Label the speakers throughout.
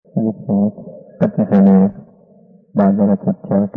Speaker 1: Report प्रतिशत 12/8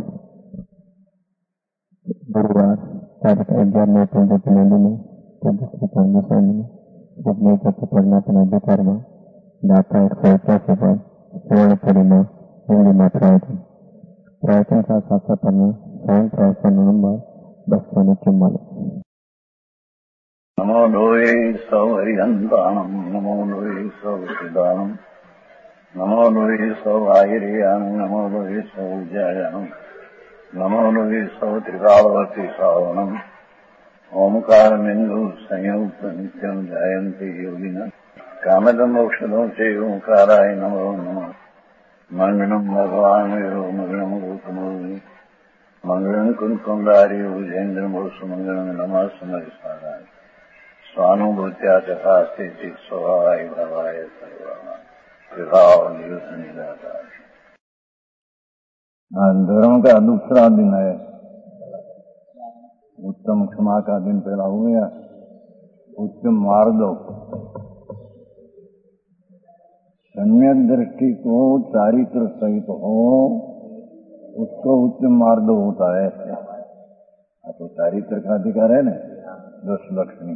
Speaker 1: गुरुवार तारीख 11 में तेजस्वी कांग्रेस में जगने का पढ़ना अधिकार में दाता 181 पर सुवर्णपुरी में हिंदी में प्रवचन का शास्त्र पढ़ना स्वयं प्रवचन नंबर 244।
Speaker 2: नमो लोये सौहरिहन्ताणम् नमो लोये सौहृदानम् नमो लोये सौभागिर्यानम् नमो लोये सौज्यायानम् नमो लोये सौत्रिकालवती सावनम् ओंकारमिन्दु संयुक्त नित्यम् जायन्ति योगिनः कामदम् मोक्षदम् च ओंकाराय नमो नमः मङ्गलम् भगवान् विरो मङ्गलम् गौतमोऽग्नि मङ्गलम् कुन्कुण्डारि भुजेन्द्रमोसु मङ्गलम् नमः समरिसाराय स्वानुभूत्या तथा स्थिति स्वभावाय भावाय सर्वनाम धर्म का दूसरा दिन है। उत्तम क्षमा का दिन पहला हो गया। उत्तम मार्ग सम्यक दृष्टि को चारित्र सहित हो उसको उत्तम मार्ग होता है। तो चारित्र का अधिकार है ना, 10 लक्षणी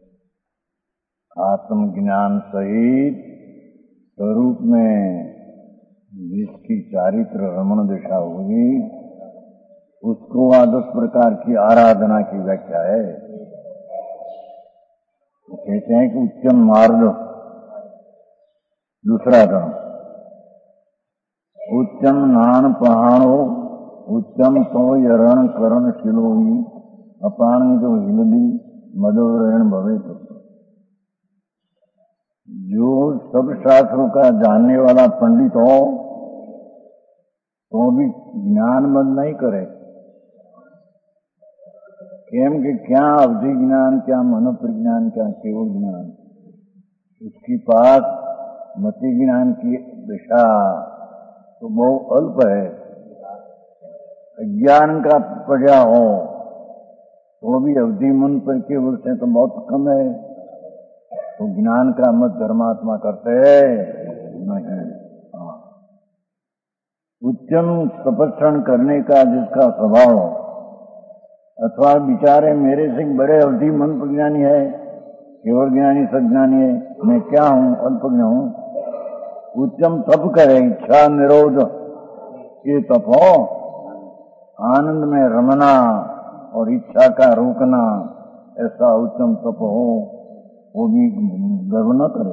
Speaker 2: आत्मज्ञान सहित स्वरूप में जिसकी चारित्र रमण दिशा हुई उसको 10 प्रकार की आराधना की व्याख्या है। तो कहते हैं कि उच्चम मार्ग दूसरा धर्म उच्चम नान पहाड़ो उच्चम तो यरण करण शिलोही अपान तो हिलदी मदोरण भवे। जो सब शास्त्रों का जानने वाला पंडित हो तो भी ज्ञान बंद नहीं करे। केम के क्या अवधि ज्ञान, क्या मनोप्रज्ञान, क्या केवल ज्ञान, उसकी पास मति ज्ञान की दिशा तो बहुत अल्प है। अज्ञान का पड़ा हो तो भी अवधि मन पर केवल से तो बहुत कम है। तो ज्ञान का मत धर्मात्मा करते नहीं। उच्चम तपस्रण करने का जिसका स्वभाव अथवा विचारे मेरे से बड़े अवधि मन प्रज्ञानी है, केवल ज्ञानी सज्ञानी है, मैं क्या हूँ, अल्पज्ञ हूँ। उच्चम तप करे, इच्छा निरोध ये तप हो, आनंद में रमना और इच्छा का रोकना, ऐसा उच्चम तप हो। वो भी गर्व न करे।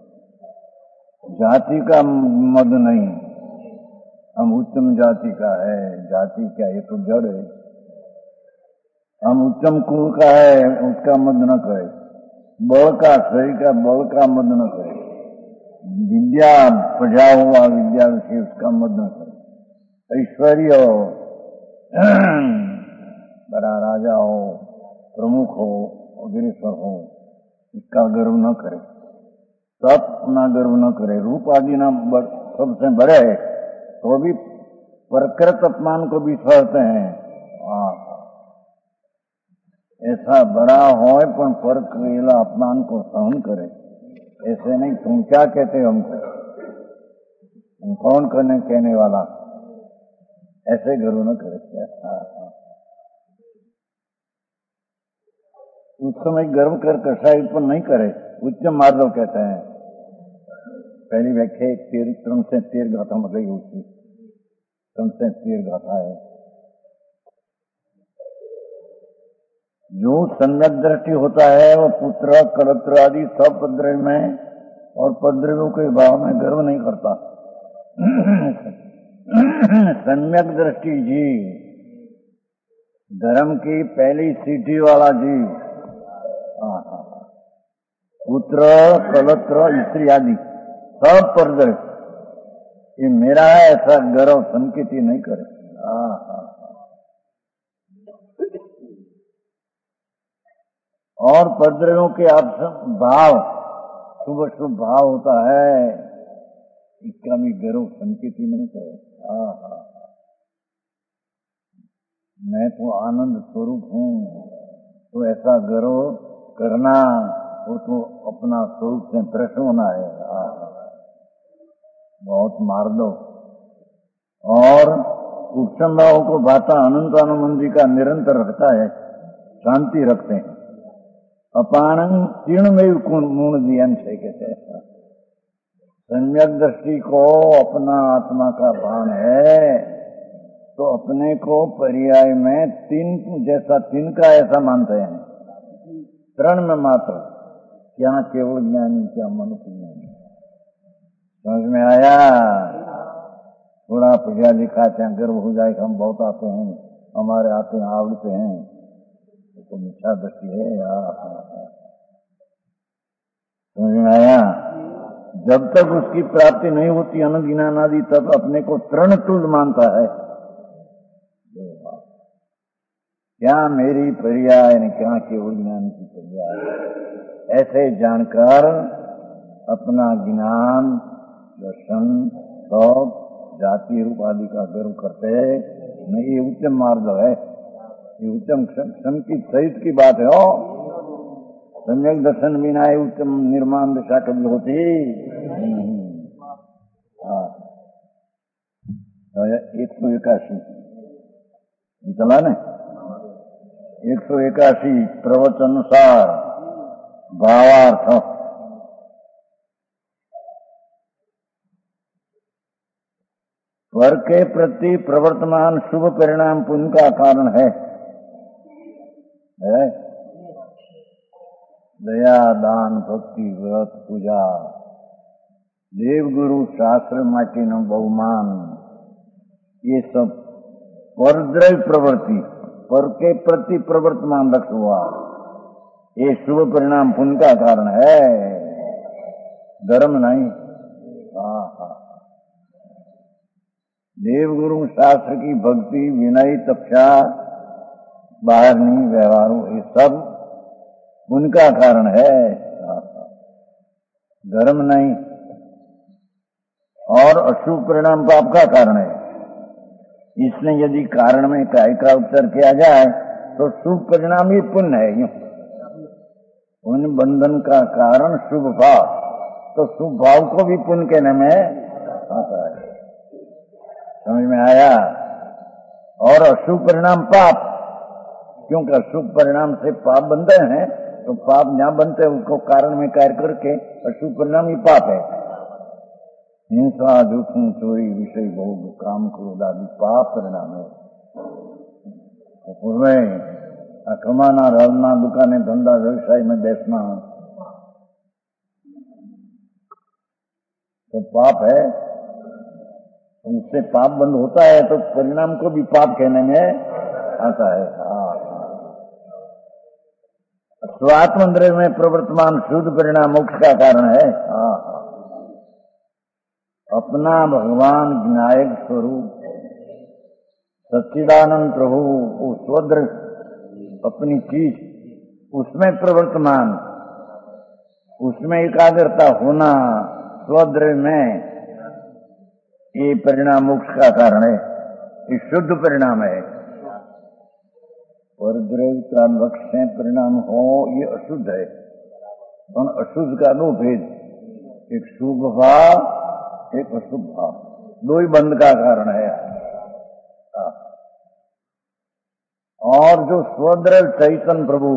Speaker 2: जाति का मद नहीं, हम उत्तम जाति का है, जाति क्या ये तो जड़ है। हम उत्तम कुल का है उसका मद न करे। बल का, शरीर का बल का मद न करे। विद्या पढ़ा हुआ विद्या से उसका मद न करे। ऐश्वर्य हो, बड़ा राजा हो, प्रमुख हो, अग्रेसर हो, इसका गर्व न करे। सब अपना गर्व न करे। रूप आदि ना सबसे बड़े है तो भी प्रकृत अपमान को भी सहते हैं। ऐसा बड़ा हो पर परक्रिया अपमान को सहन करे। ऐसे नहीं, तुम क्या कहते हो हमको, तुम कौन करने कहने वाला, ऐसे गर्व न करे। उस समय गर्व कर कषाय उत्पन्न नहीं करे। उच्च मार्ग कहते हैं। पहली व्याख्या 13 गाथा में गई उसकी 13 गाथा है। जो सम्यक दृष्टि होता है वो पुत्र कलत्र आदि सब पद्रव्य में और पद्रव्यों के भाव में गर्व नहीं करता। सम्यक दृष्टि जी धर्म की पहली सीढ़ी वाला जी, पुत्र कलत्र स्त्री आदि सब पर ये मेरा है ऐसा गर्व संकेती नहीं करे। और पद्रव्यों के भाव शुभ शुभ भाव होता है, इसका भी गर्व संकेती नहीं करे। मैं तो आनंद स्वरूप हूँ, तो ऐसा गर्व करना वो तो अपना स्वरूप से भ्रष्ट होना है। बहुत मार दो। और सूक्ष्म भाव को भाता अनंत अनुबंधी का निरंतर रखता है, शांति रखते हैं। अपानं तीर्णमेव मूण दियन से कहते हैं। सम्यक दृष्टि को अपना आत्मा का भान है तो अपने को पर्याय में तीन जैसा तीन का ऐसा मानते हैं। तृण में मात्र, क्या केवल ज्ञानी क्या मनुष्य ज्ञानी। समझ में आया? थोड़ा पढ़ा लिखा चाहे गर्व हो जाए कि हम बहुत आते हैं, हमारे आते हैं आवड़ते हैं, तो मिथ्या दृष्टि है यार। समझ में आया? जब तक उसकी प्राप्ति नहीं होती अनज्ञानादि, तब अपने को तृण तुल्य मानता है। क्या मेरी पर्याय ने क्या केवल ज्ञान की पर्याय। ऐसे जानकर अपना ज्ञान, दर्शन, शौक, जाति रूप आदि का गर्व करते नहीं। ये उत्तम मार्ग है, ये उत्तम क्षण की सहित की बात है। सम्यक दर्शन बिना उत्तम निर्माण दशा कभी होती। 181 चला न 181 प्रवचनानुसार भावार्थ। स्वर के प्रति प्रवर्तमान शुभ परिणाम पुण्य का कारण है। दया, दान, भक्ति, व्रत, पूजा, देव गुरु शास्त्र माटीनो बहुमान, ये सब परद्रव्य प्रवृत्ति, पर के प्रति प्रवर्तमान रख हुआ, ये शुभ परिणाम पुण्य का कारण है, धर्म नहीं। देव गुरु शास्त्र की भक्ति, विनय, तपस्या, बाहर नहीं व्यवहार, ये सब पुण्य का कारण है, धर्म नहीं। और अशुभ परिणाम पाप का कारण है। इसलिए यदि कारण में काय का उपचार किया जाए तो शुभ परिणाम ही पुण्य है। यूं पुण्य बंधन का कारण शुभ भाव, तो शुभ भाव को भी पुण्य कहने में आता है। समझ में आया? और अशुभ परिणाम पाप, क्योंकि अशुभ परिणाम से पाप बनते हैं, तो पाप जहां बनते हैं उसको कारण में कार्य करके अशुभ परिणाम ही पाप है। हिंसा, झूठ, चोरी, विषय भोग, काम, क्रोध आदि पाप परिणाम है। कमाना, रहना, दुकानें, धंधा, व्यवसाय में बैठना तो पाप है। उससे पाप बंद होता है तो परिणाम को भी पाप कहने में आता है। स्वात्मंद्र में प्रवर्तमान शुद्ध परिणाम मोक्ष का कारण है। अपना भगवान विनायक स्वरूप सच्चिदानंद प्रभु वो स्वद्र अपनी चीज, उसमें प्रवर्तमान, उसमें एकाग्रता होना, स्वद्र में, ये परिणाम मोक्ष का कारण है। ये शुद्ध परिणाम है। और द्रव्य का लक्ष्य परिणाम हो, ये अशुद्ध है। और अशुद्ध का दो भेद, एक शुभ भाव, एक अशुभ भाव, दो ही बंध का कारण है। और जो स्वद्रव्य चैतन्य प्रभु,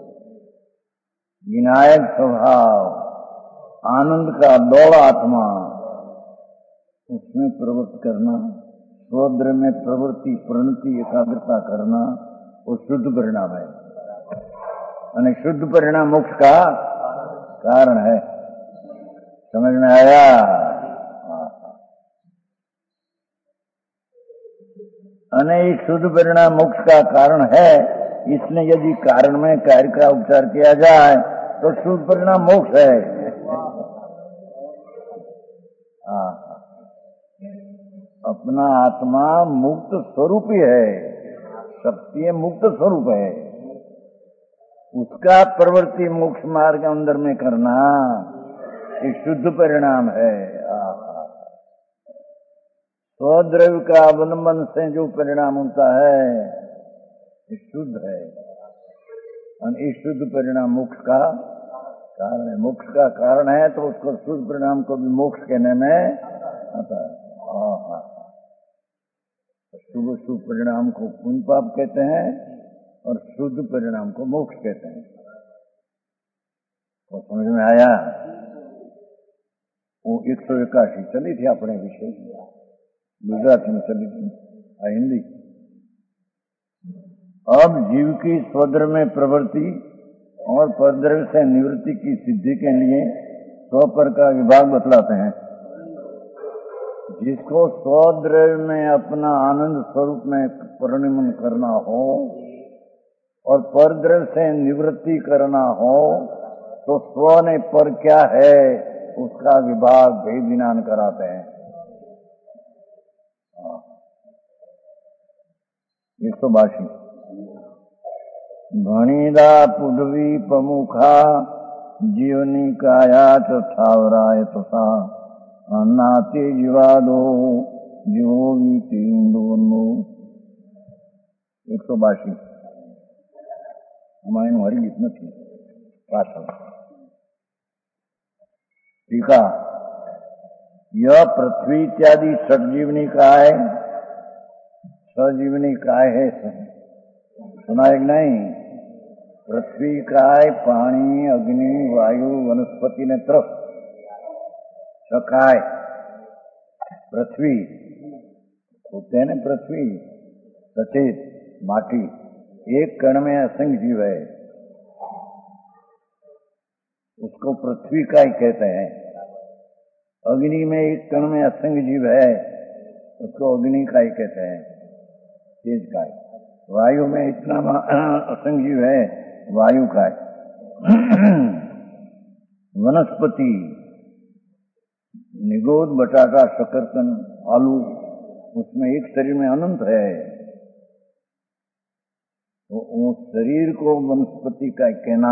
Speaker 2: विनायक स्वभाव, आनंद का दौड़ आत्मा, उसमें प्रवृत्त करना, स्वद्र में प्रवृत्ति, प्रणति, एकाग्रता करना, वो शुद्ध परिणाम है। यानी शुद्ध परिणाम मोक्ष का कारण है। समझ में आया? अनेक शुद्ध परिणाम मोक्ष का कारण है। इसलिए यदि कारण में कार्य का उपचार किया जाए तो शुद्ध परिणाम मोक्ष है। अपना आत्मा मुक्त स्वरूप ही है, शक्ति मुक्त स्वरूप है। उसका प्रवृत्ति मोक्ष मार्ग अंदर में करना ये शुद्ध परिणाम है। स्वद्रव्य का अवलंबन से जो परिणाम होता है ये शुद्ध है, और इस शुद्ध परिणाम मोक्ष का कारण है। मोक्ष का कारण है तो उसको शुद्ध परिणाम को भी मोक्ष कहने में आता है। हाँ हाँ, शुभ शुभ परिणाम को पुण्य पाप कहते हैं और शुद्ध परिणाम को मोक्ष कहते हैं। तो समझ में आया? वो 181 चली थी अपने विषय, गुजराती में चली थी, हिंदी। अब जीव की स्वद्रव्य में प्रवृत्ति और परद्रव्य से निवृत्ति की सिद्धि के लिए स्वपर का विभाग बतलाते हैं। जिसको स्वद्रव्य में अपना आनंद स्वरूप में परिणमन करना हो और परद्रव्य से निवृत्ति करना हो, तो स्व ने पर क्या है उसका विभाग भेद ज्ञान कराते हैं। 182 भणिदा पुडवी प्रमुखा जीवनी काया ठावराय तथा अन्नाते जीवादो जीवो वीतीन्दो 182 हमारे हमारी गीत नहीं टीका। यह पृथ्वी इत्यादि सजीवनी काय, सजीवनी काय है, सुना है कि नहीं? पृथ्वी काय, पानी, अग्नि, वायु, वनस्पति ने तरफ सकाय पृथ्वी होते हैं ना, पृथ्वी सचेत माटी, एक कण में असंख्य जीव है, उसको पृथ्वी का ही कहते हैं। अग्नि में एक कण में असंख्य जीव है, उसको अग्नि का ही कहते हैं, तेज का ही। वायु में इतना असंख्य जीव है, वायु का है। वनस्पति निगोद, बटाटा, शकरकंद, आलू, उसमें एक शरीर में अनंत है, तो उस शरीर को वनस्पति का कहना,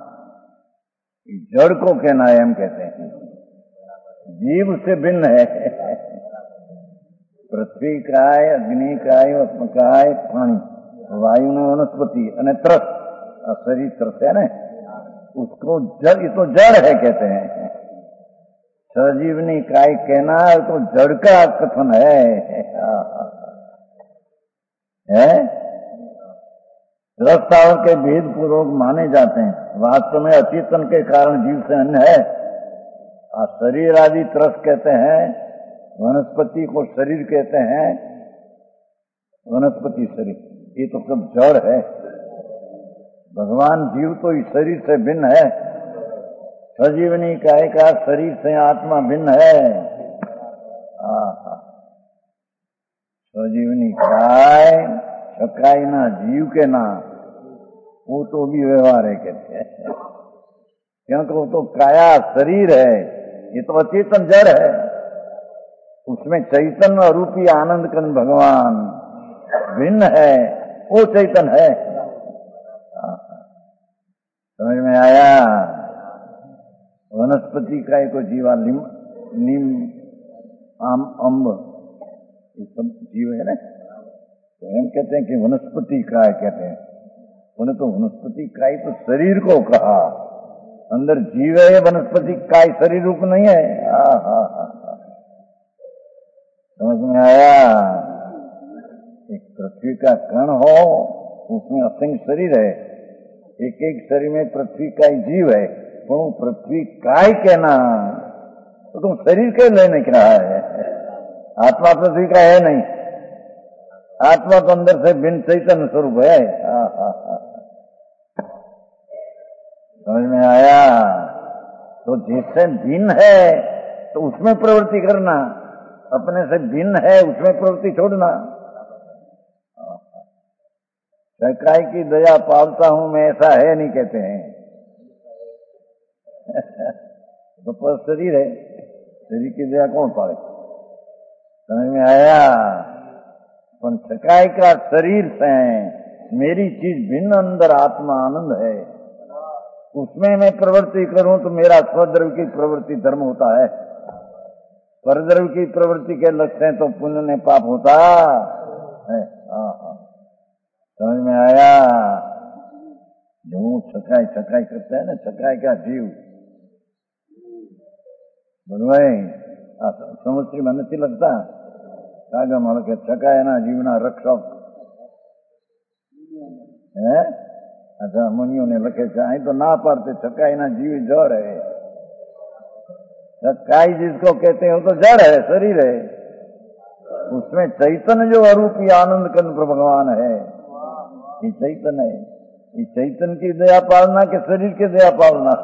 Speaker 2: जड़ को कहना है, हम कहते हैं जीव से भिन्न है। पृथ्वी काय, अग्नि काय, आत्मा काय, पानी, वायु में वनस्पति और तरस, शरीर तरस है ना, उसको जड़, ये तो जड़ है कहते हैं। सजीवनी काय कहना तो जड़ का कथन है। रसतावर के भेद पूर्वक माने जाते हैं, वास्तव में अचेतन के कारण जीव से अन्य है। शरीर आदि तरस कहते हैं, वनस्पति को शरीर कहते हैं, वनस्पति शरीर, ये तो सब जड़ है। भगवान जीव तो इस शरीर से भिन्न है। सजीवनी काय का शरीर से आत्मा भिन्न है। सजीवनी काय सकाई ना जीव के ना, वो तो भी व्यवहार है कहते हैं, क्योंकि वो तो काया शरीर है, ये तो अचेतन जड़ है। उसमें चैतन्य रूपी आनंद कंद भगवान भिन्न है, वो चैतन है। समझ में आया? वनस्पति का को जीवा, नीम, आम, अम्ब, ये सब जीव है ना, तो हम कहते हैं कि वनस्पति काय कहते हैं। उन्हें तो वनस्पति काय तो शरीर को कहा, अंदर जीव है, वनस्पति काय शरीर रूप नहीं है। समझ में आया? एक पृथ्वी का कण हो, उसमें असंख्य शरीर है, एक एक शरीर में पृथ्वी का ही जीव है, तो पृथ्वी काय कहना तो तुम शरीर के लेने क्या है? आत्मा पृथ्वी का है नहीं, आत्मा तो अंदर से भिन्न चैतन्य स्वरूप है। समझ में आया? तो जिससे भिन्न है तो उसमें प्रवृत्ति करना, अपने से भिन्न है उसमें प्रवृत्ति छोड़ना। सकाई की दया पालता हूं मैं, ऐसा है नहीं कहते हैं। तो पर शरीर है, शरीर की दया कौन पाले? समझ में आया? पर सकाई का शरीर से मेरी चीज भिन्न, अंदर आत्मा आनंद है, उसमें मैं प्रवृत्ति करूं तो मेरा स्वद्रव्य की प्रवृत्ति धर्म होता है। परद्रव्य की प्रवृत्ति के लक्ष्य तो पुण्य ने पाप होता है। समझ में आया? जो छकाई छकाई करता है ना, छकाई का जीव, સમુદ્રી માં નથી લખતા કાગળમાં લખે છકાયના જીવના રક્ષક હે अच्छा मुनियों ने लखे आई तो ना पढ़ते छकाई ना जीव जड़ है। छकाई जिसको कहते हैं वो तो जड़ है, शरीर है, उसमें चैतन्य जो अरूपी आनंद कंद भगवान है, ये चैतन्य है। ये चैतन्य की दया पालना के शरीर की दया पालना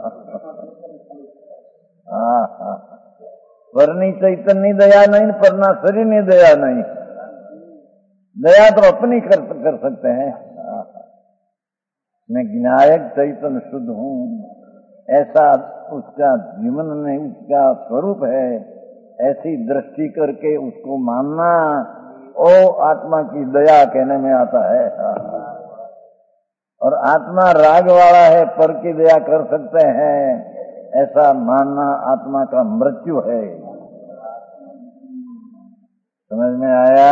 Speaker 2: परनी चैतन्य दया नहीं, परना शरीर ने दया नहीं। दया तो अपनी कर सकते हैं। मैं ज्ञायक चैतन्य शुद्ध हूँ, ऐसा उसका जीवन में उसका स्वरूप है, ऐसी दृष्टि करके उसको मानना ओ आत्मा की दया कहने में आता है। और आत्मा राग वाला है, पर की दया कर सकते हैं, ऐसा मानना आत्मा का मृत्यु है। समझ में आया?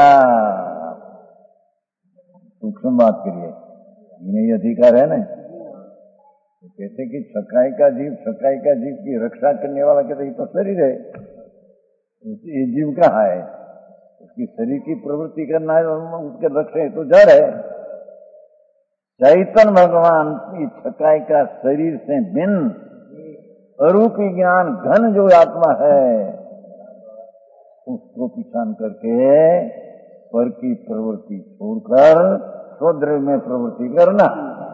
Speaker 2: सूक्ष्म बात करिए, इन्हें अधिकार है ना। तो कहते कि छकाई का जीव की रक्षा करने वाला कहते ये तो शरीर है, ये जीव कहाँ है? उसकी शरीर की प्रवृत्ति करना है, उसके रक्षा तो जड़ है। चैतन्य भगवान की छकाई का शरीर से भिन्न अरूपी ज्ञान घन जो आत्मा है, उसको पहचान करके पर की प्रवृत्ति छोड़कर स्वद्रव्य में प्रवृत्ति करना।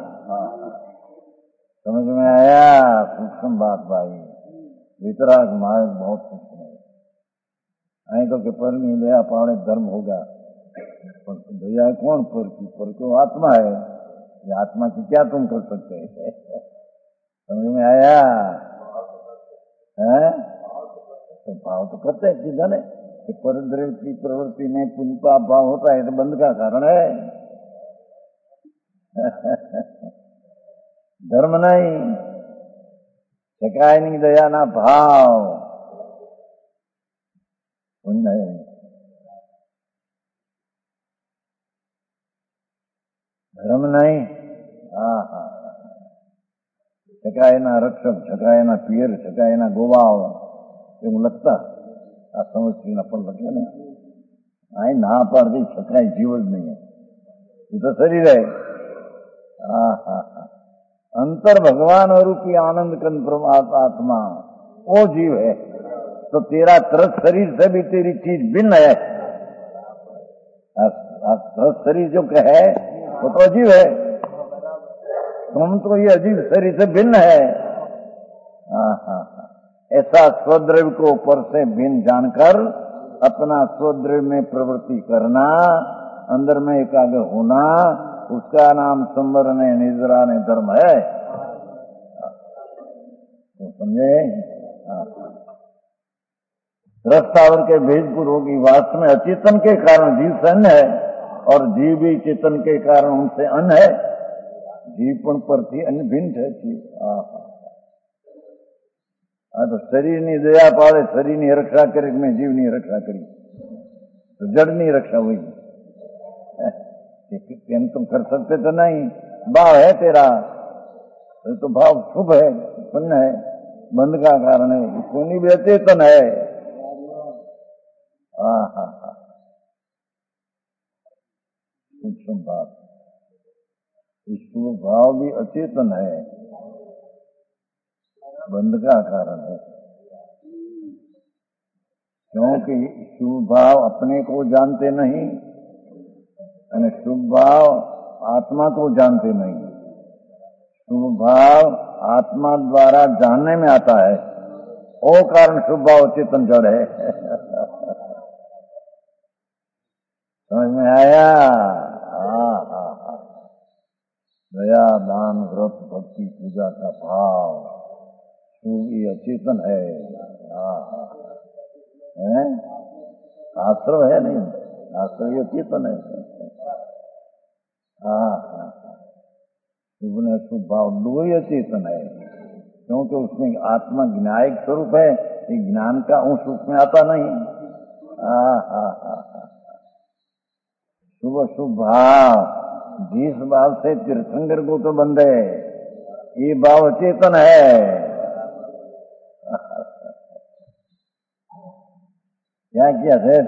Speaker 2: समझ में आया? सूक्ष्म बात भाई, वितराग मार्ग बहुत सूक्ष्म है। आई तो कि पर नहीं दया पावने धर्म होगा, पर दया कौन पर की? पर को आत्मा है, ये आत्मा की क्या तुम कर सकते हैं? समझ में आया? है तो भाव तो करते हैं कि जाने कि पर द्रव्य की प्रवृत्ति में पुण्य पाप भाव होता है तो बंध का कारण है। धर्म नहीं, छकाई नहीं दया ना भाव, पुण्य है। धर्म नहीं, छकाए ना रक्षक, छकाए ना पियर, छकाए ना गोवाओ, એવું લખતા આ સમસ્યા પણ લખે ને આ ના પાડતી છકાય જીવ જ નહીં, એ તો શરીર है। अंतर भगवान रूपी आनंद कंद आत्मा वो जीव है। तो तेरा त्रस शरीर से भी तेरी चीज भिन्न है। त्रस शरीर जो है वो तो अजीब है, तुम तो ये अजीब शरीर से भिन्न है। ऐसा स्वद्रव्य को पर से भिन्न जानकर अपना स्वद्रव्य में प्रवृत्ति करना, अंदर में एकाग्र होना, उसका नाम संवरण निद्रा ने धर्म है। तो समझे? रस्तावर के भेदपूर्व की वास्तव में अचेतन के कारण जीव से अन्न है और जीव भी चेतन के कारण उनसे अन्न है। जीवपण परથી अन्य भिन्न है जीव। तो शरीરની દયા પાડે, શરીરની રક્ષા કરી, મેં જીવની રક્ષા કરી, तो जड़ની रक्षा हुई। हम तुम कर सकते तो नहीं, भाव है तेरा, तो भाव शुभ है, पुण्य है, बंध का कारण है, पुण्य भी अचेतन है। सूक्ष्म बात, शुभ भाव भी अचेतन है, बंध का कारण है। क्योंकि शुभ भाव अपने को जानते नहीं और शुभ भाव आत्मा को जानते नहीं। शुभ भाव आत्मा द्वारा जानने में आता है, वो कारण शुभ भाव चेतन जड़ है। समझ में आया? दया, दान, व्रत, भक्ति, पूजा का भाव शुभ ये अचेतन है। आश्रव है नहीं, आश्रव ये चेतन है। शुभ ने शुभ भाव दो ही अचेतन है, क्योंकि उसमें आत्मा ज्ञायक स्वरूप है, ये ज्ञान का अंश उसमें आता नहीं। शुभ शुभ भाव, जिस भाव से तीर्थंकर को तो बंधे, ये भाव अचेतन है। क्या किया फिर?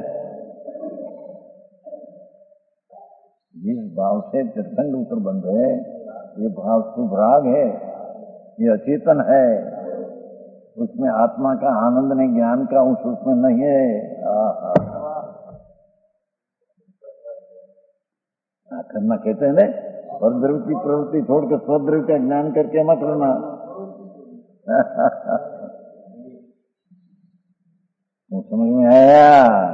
Speaker 2: जिस भाव से त्रिसंग उत्तर बन रहे, ये भाव शुभ राग है, ये अचेतन है, उसमें आत्मा का आनंद नहीं, ज्ञान का अंश उसमें नहीं है। करना कहते हैं ना, परद्रव्य की प्रवृत्ति छोड़कर स्वद्रव्य का ज्ञान करके मत लेना। वो समझ में आया?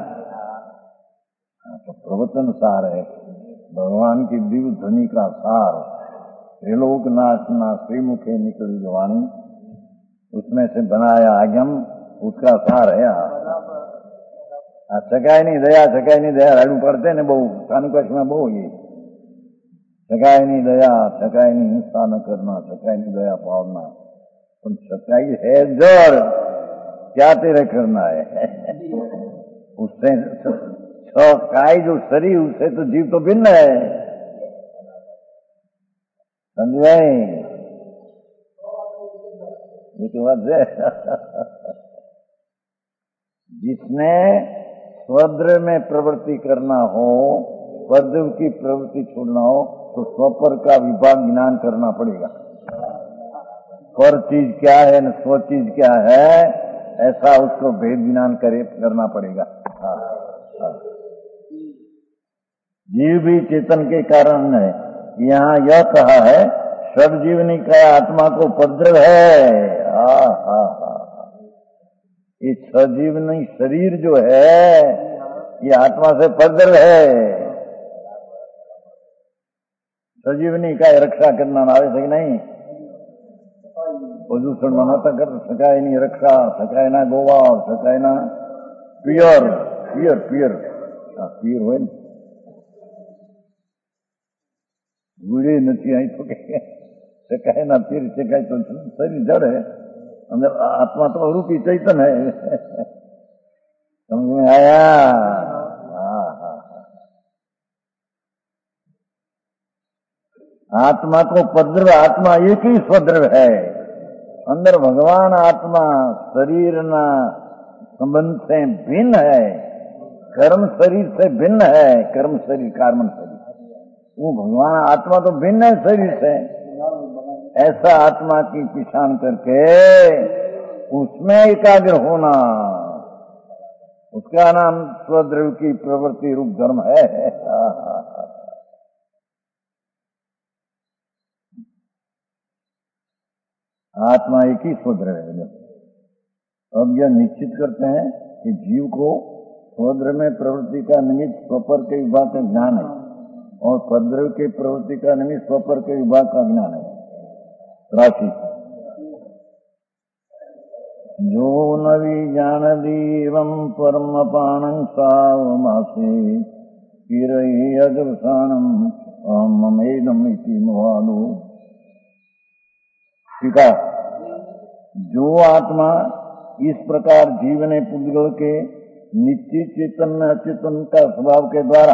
Speaker 2: तो प्रवचन सार है, भगवान की दिव्य ध्वनि का सार, त्रिलोक नाशना श्रीमुखे निकली वाणी, उसमें से बनाया आगम, उसका सार है। सकाय नहीं दया राडू पढ़ते ने बहु स्थानिक में बहु ये सकाय नहीं दया, सकाय नहीं हिंसा न करना, सकाय नहीं दया पावना, तुम सकाई है जड़, क्या तेरे करना है? उससे सकाई जो शरीर, उससे तो जीव तो भिन्न है, समझे? ये तो बात है। जिसने स्वद्र में प्रवृत्ति करना हो, स्वद्र की प्रवृत्ति छोड़ना हो, तो स्वपर का विभाग ज्ञान करना पड़ेगा। पर चीज क्या है न स्व चीज क्या है, ऐसा उसको भेद ज्ञान करना पड़ेगा। जीव भी चेतन के कारण है। यहाँ यह कहा है, सब जीवनी का आत्मा को उपद्रव है। ये सजीवनी शरीर जो है, ये आत्मा से उपद्रव है। सजीवनी का रक्षा करना आवश्यक नहीं, प्रदूषण मनाता कर सकाय नहीं रक्षा, सकाय ना गोवा, सकाय ना पियर હોય ને ગુડે નથી અહીં તો સકાય ના પીર સકાય તો શરીર જડે, અને આત્મા તો અરૂપી ચૈતન है। समझ में आया? आत्मा को उपद्रव, आत्मा एक ही स्वद्रव है। अंदर भगवान आत्मा शरीर ना संबंध से भिन्न है, कर्म शरीर से भिन्न है, कर्म शरीर कार्मन शरीर, वो भगवान आत्मा तो भिन्न है शरीर से। ऐसा आत्मा की पहचान करके उसमें एकाग्र होना, उसका नाम स्वद्रव्य की प्रवृत्ति रूप धर्म है। आत्मा एक ही स्वद्रव्य है। अब यह निश्चित करते हैं कि जीव को स्वद्रव्य में प्रवृत्ति का निमित्त स्वपर के विभाग का ज्ञान है, और पद्रव्य के प्रवृत्ति का निमित्त स्वपर के विभाग का ज्ञान है। राशि जो नवी ज्ञान दीवम परम पाणं सावमासे किरहि अदृशानम ममेदम इति मवादो। ठीक है, जो आत्मा इस प्रकार जीवने पुद्गल के निश्चित चेतन अचेतन का स्वभाव के द्वारा,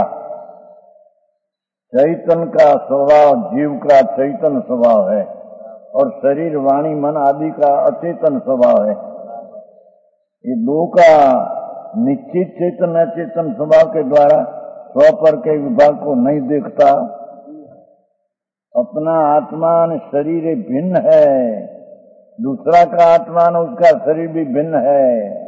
Speaker 2: चैतन का स्वभाव जीव का चैतन स्वभाव है, और शरीर वाणी मन आदि का अचेतन स्वभाव है। ये दो का निश्चित चेतन अचेतन स्वभाव के द्वारा स्वपर के विभाग को नहीं देखता। अपना आत्मा शरीर भिन्न है, दूसरा का आत्मा उसका शरीर भी भिन्न है।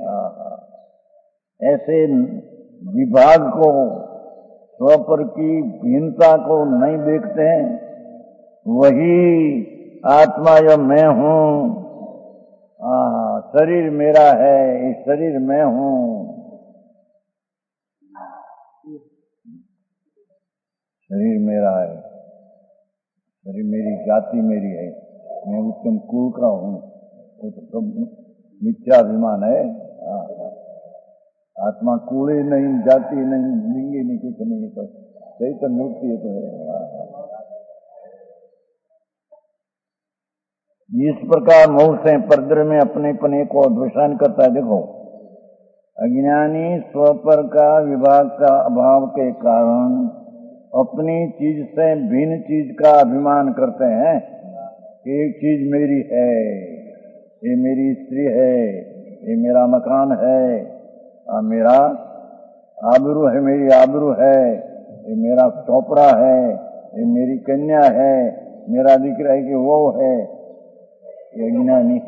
Speaker 2: ऐसे विभाग को, स्वपर की भिन्नता को नहीं देखते हैं। वही आत्मा जो मैं हूँ, शरीर मेरा है, इस शरीर मैं हूँ, शरीर मेरा है, शरीर मेरी जाति मेरी है, मैं उत्तम कुल का हूँ, वो तो सब मिथ्याभिमान है। आत्मा कुल नहीं, जाति नहीं, लिंगी नहीं, कुछ नहीं, तो चैतन्य मूर्ति है तो है। इस प्रकार मोह से परद्र में अपने पने को अध्वसान करता है। देखो, अज्ञानी स्वपर का विभाग का अभाव के कारण अपनी चीज से भिन्न चीज का अभिमान करते हैं। एक चीज मेरी है, ये मेरी स्त्री है, ये मेरा मकान है, मेरा आबरू है, मेरी आबरू है, ये मेरा चौपड़ा है, ये मेरी कन्या है, मेरा दीकरा है कि वो है, ये अज्ञानी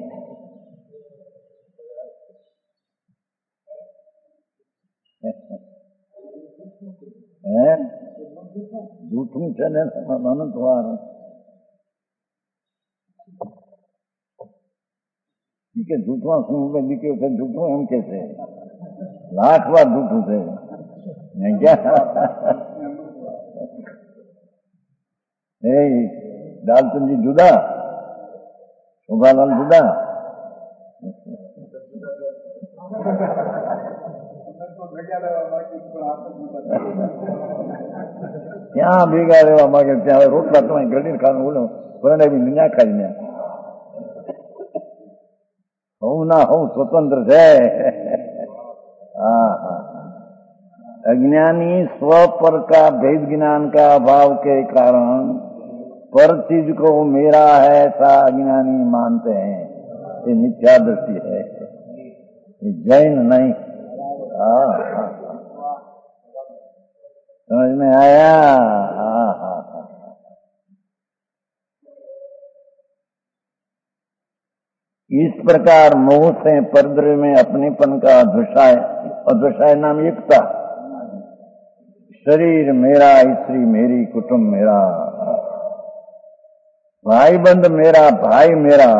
Speaker 2: है। झूठू છે ને અનંત વાર કે જૂઠવા શું દીકરો છે, જૂઠું એમ કે છે, લાખ વાર જૂઠું છે એ દાલચંદી જુદા, શોભાલાલ જુદા. ત્યાં ભેગા રહેવા માંગે, ત્યાં રોટલા તમારી ઘડીને ખાવાનું બોલો પરણાવી ના ખાઈને હું ના હું स्वतंत्र છે. हाँ हाँ, अज्ञानी स्व पर का भेद ज्ञान का अभाव के कारण पर चीज को मेरा है ऐसा अज्ञानी मानते हैं. ये मिथ्या दृष्टि है, ये जैन नहीं. हाँ हाँ, समझ में आया. हाँ हाँ हाँ, इस प्रकार मोह से परद्रव्य में अपनेपन का अध्वसाय, अध्वसाय नाम एकता, शरीर मेरा, स्त्री मेरी, कुटुंब मेरा, भाई बंद मेरा, भाई मेरा,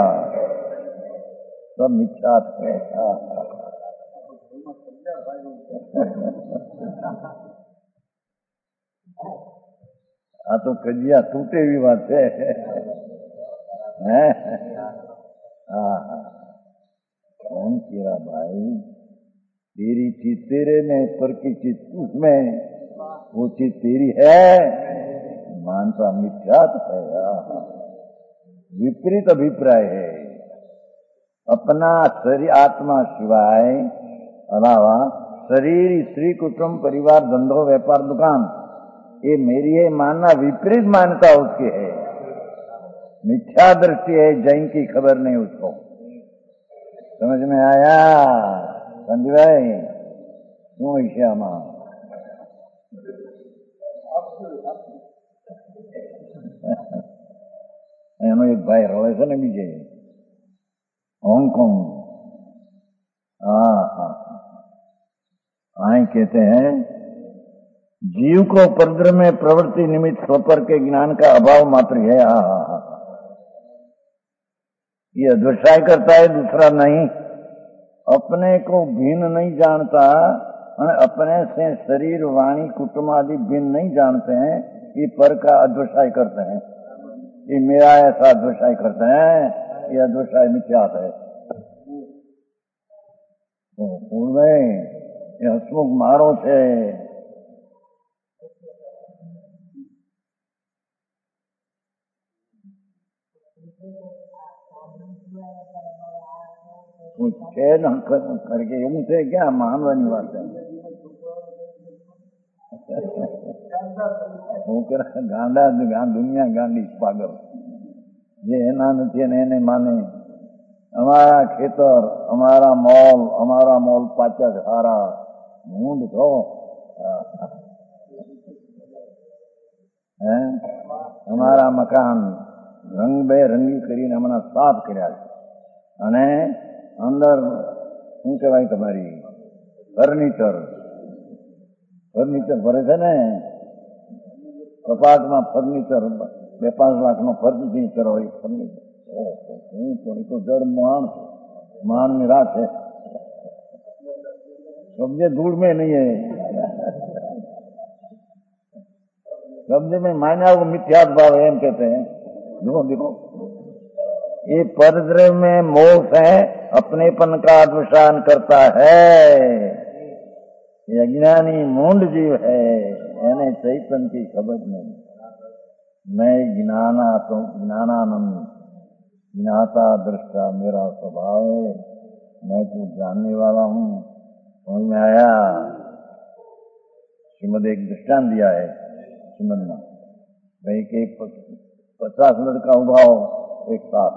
Speaker 2: सब मिथ्या है. आ तो कजिया टूटे हुई बात है. कौन तेरा भाई, तेरी चीज तेरे में, पर की चीज उसमें, वो चीज तेरी है, मानता मिथ्यात है. विपरीत अभिप्राय है. अपना शरीर आत्मा सिवाय अलावा शरीर, स्त्री, कुटुंब, परिवार, धंधो, व्यापार, दुकान ये मेरी है मानना विपरीत मान्यता उसकी है. मिथ्या दृष्टि है, जैन की खबर नहीं उसको. समझ में आया संजय भाई? क्यों श्यामा એનો એક ભાઈ રહે છે ને બીજે हांगकांग. हाँ हाँ, आए कहते हैं जीव को परद्र में प्रवृत्ति निमित्त स्वपर के ज्ञान का अभाव मात्र है. हाँ हाँ हाँ, ये अध्यवसाय करता है, दूसरा नहीं. अपने को भिन्न नहीं जानता और अपने से शरीर, वाणी, कुटुंब आदि भिन्न नहीं जानते हैं, ये पर का अध्यवसाय करते हैं. ये मेरा ऐसा अध्यवसाय करते हैं, ये अध्यवसाय मिथ्यात है. ये हसमुख मारो छे. છે ને કરકે એવું છે ક્યાં માનવાની વાત છે. હું કે ગાંડા દુનિયા ગાંડી પાગલ, જે એના નથી એને માને. અમારા ખેતર, અમારા મોલ પાછા સારા, મૂંડ છો. અમારા મકાન રંગબેરંગી કરીને હમણાં સાફ કર્યા છે, અને અંદર શું કહેવાય તમારી ફર્નિચર ભરે છે ને, કપાટમાં ફર્નિચર 2-5 લાખનો ફર્નિચર હોય. ફર્નિચર હું પણ તો જડ माण में रात है, कब्जे धूल में नहीं है. कब्जे में माना वो मिथ्यात्व भाव है, हम कहते हैं. देखो देखो, ये परद्रव्य में मोह है, अपनेपन का अध्यवसाय करता है. ये अज्ञानी मूंड जीव है, यानी चैतन्य की खबर नहीं. मैं ज्ञानानंद, ज्ञाता दृष्टा मेरा स्वभाव है, मैं तो जानने वाला हूँ. समझ में आया? श्रीमद एक दृष्टांत दिया है श्रीमद में, भाई के 50 लड़का उठाओ एक साथ,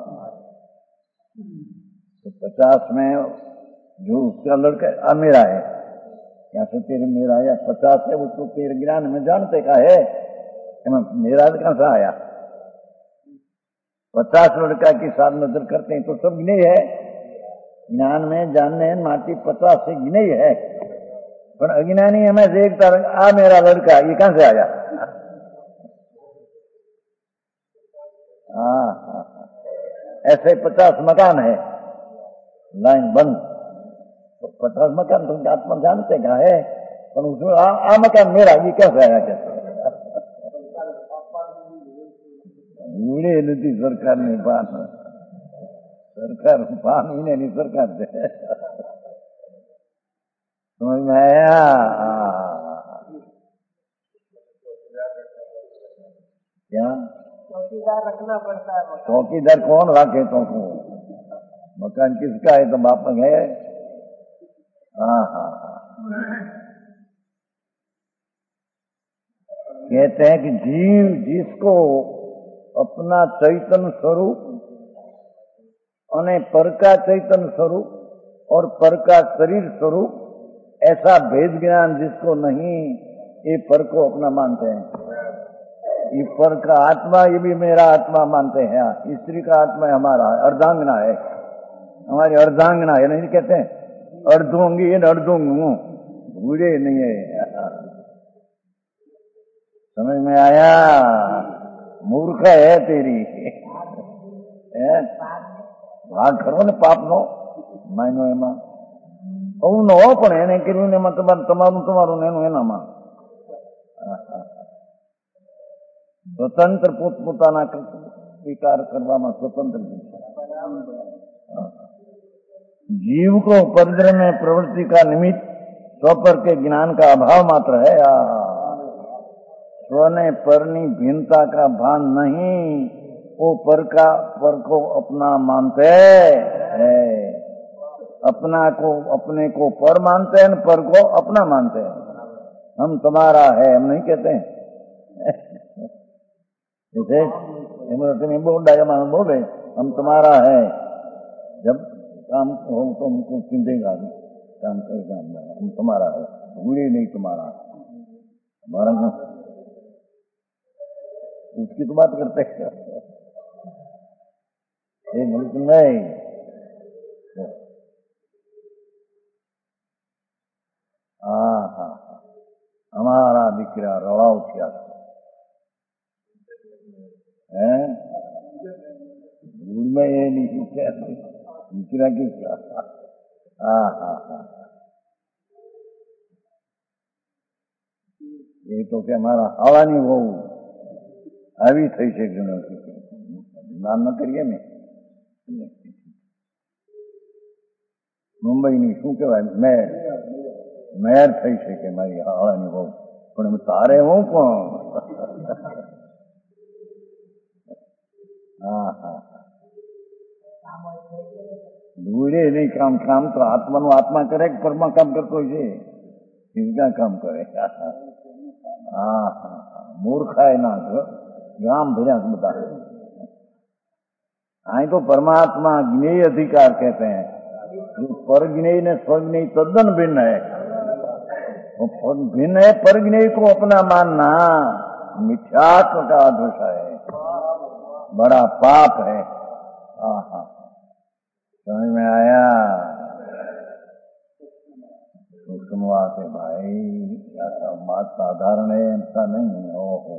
Speaker 2: तो 50 में जो उसका लड़का मेरा है, यहाँ से तेरे मेरा आया 50 है, वो तो तेरे ज्ञान में जानते का है, मेरा कहां से आया? 50 लड़का के साथ नजर करते हैं तो सब गिने है, ज्ञान में जानने माटी 50 से गिने है, पर अज्ञानी हमें देखता आ मेरा लड़का ये कहां से आया? ऐसे 50 मकान है, लाइन बंद, तो 50 मकान तो आत्मा जानते क्या है, पर उसमें आ मकान मेरा ये कैसे आया? कैसे बूढ़े नहीं सरकार ने पान, सरकार पान ही नहीं सरकार दे, समझ में आया? क्या
Speaker 3: चौकीदार रखना पड़ता है?
Speaker 2: चौकीदार कौन रखे तुमको? मकान किसका है? तो बाप है। हाँ, कहते हैं कि जीव जिसको अपना चैतन्य स्वरूप और पर का चैतन्य स्वरूप और पर का शरीर स्वरूप ऐसा भेद ज्ञान जिसको नहीं, ये पर को अपना मानते हैं। ये पर का आत्मा ये भी मेरा आत्मा मानते हैं। स्त्री का आत्मा हमारा है, अर्धांगना है, हमारी अर्धांगना है, नहीं कहते हैं अर्धोंगी अर्धोंगू, बूढ़े नहीं है। समझ में आया? मूर्ख है तेरी भाग करो ने पाप नो मायनो एमा नो पण એને કર્યું ને એમાં તમારું તમારું એનું એનામાં स्वतंत्र પોતપોતાના સ્વીકાર કરવામાં स्वतंत्र जीव को उपद्र में प्रवृत्ति का निमित्त स्वपर के ज्ञान का अभाव मात्र है। स्वने परनी भिन्नता का भान नहीं, वो पर को अपना मानते है, अपना को अपने को पर मानते हैं, पर को अपना मानते हैं। हम तुम्हारा है हम नहीं कहते हैं, जैसे बोले हम तुम्हारा है, जब काम हो तो हमको चिंतेगा काम करेगा, हम तुम्हारा है, बुरी नहीं तुम्हारा, हमारा उसकी तो बात करते हैं मुल्क नहीं। हाँ, हमारा दिकरा रवा उठिया है, भूल में ये नहीं कहते दिकरा किसका? हाँ, ये तो क्या हमारा हवा नहीं वो આવી થઈ છે જ્ઞાન ન કરીએ ને। મુંબઈની શું કહેવાય મેયર થઈ છે કે મારી હાળાની બહુ, પણ તારે હું કોણ? હા, દૂરે નહીં કામ તો આત્માનું આત્મા કરે કે પરમા કામ કરતો છે, इसका काम करे। हाँ, मूर्खा है ना गाम भैया बता, आई तो परमात्मा ज्ञेय अधिकार कहते हैं, पर ज्ञेय ने स्वज्ञेय तद्दन भिन्न है, भिन्न है। पर ज्ञेय को अपना मानना मिथ्यात्व का दोष है, बड़ा पाप है। हाँ, समझ में आया? सूक्ष्म बात है भाई, ऐसा बात साधारण है, ऐसा नहीं है। ओहो,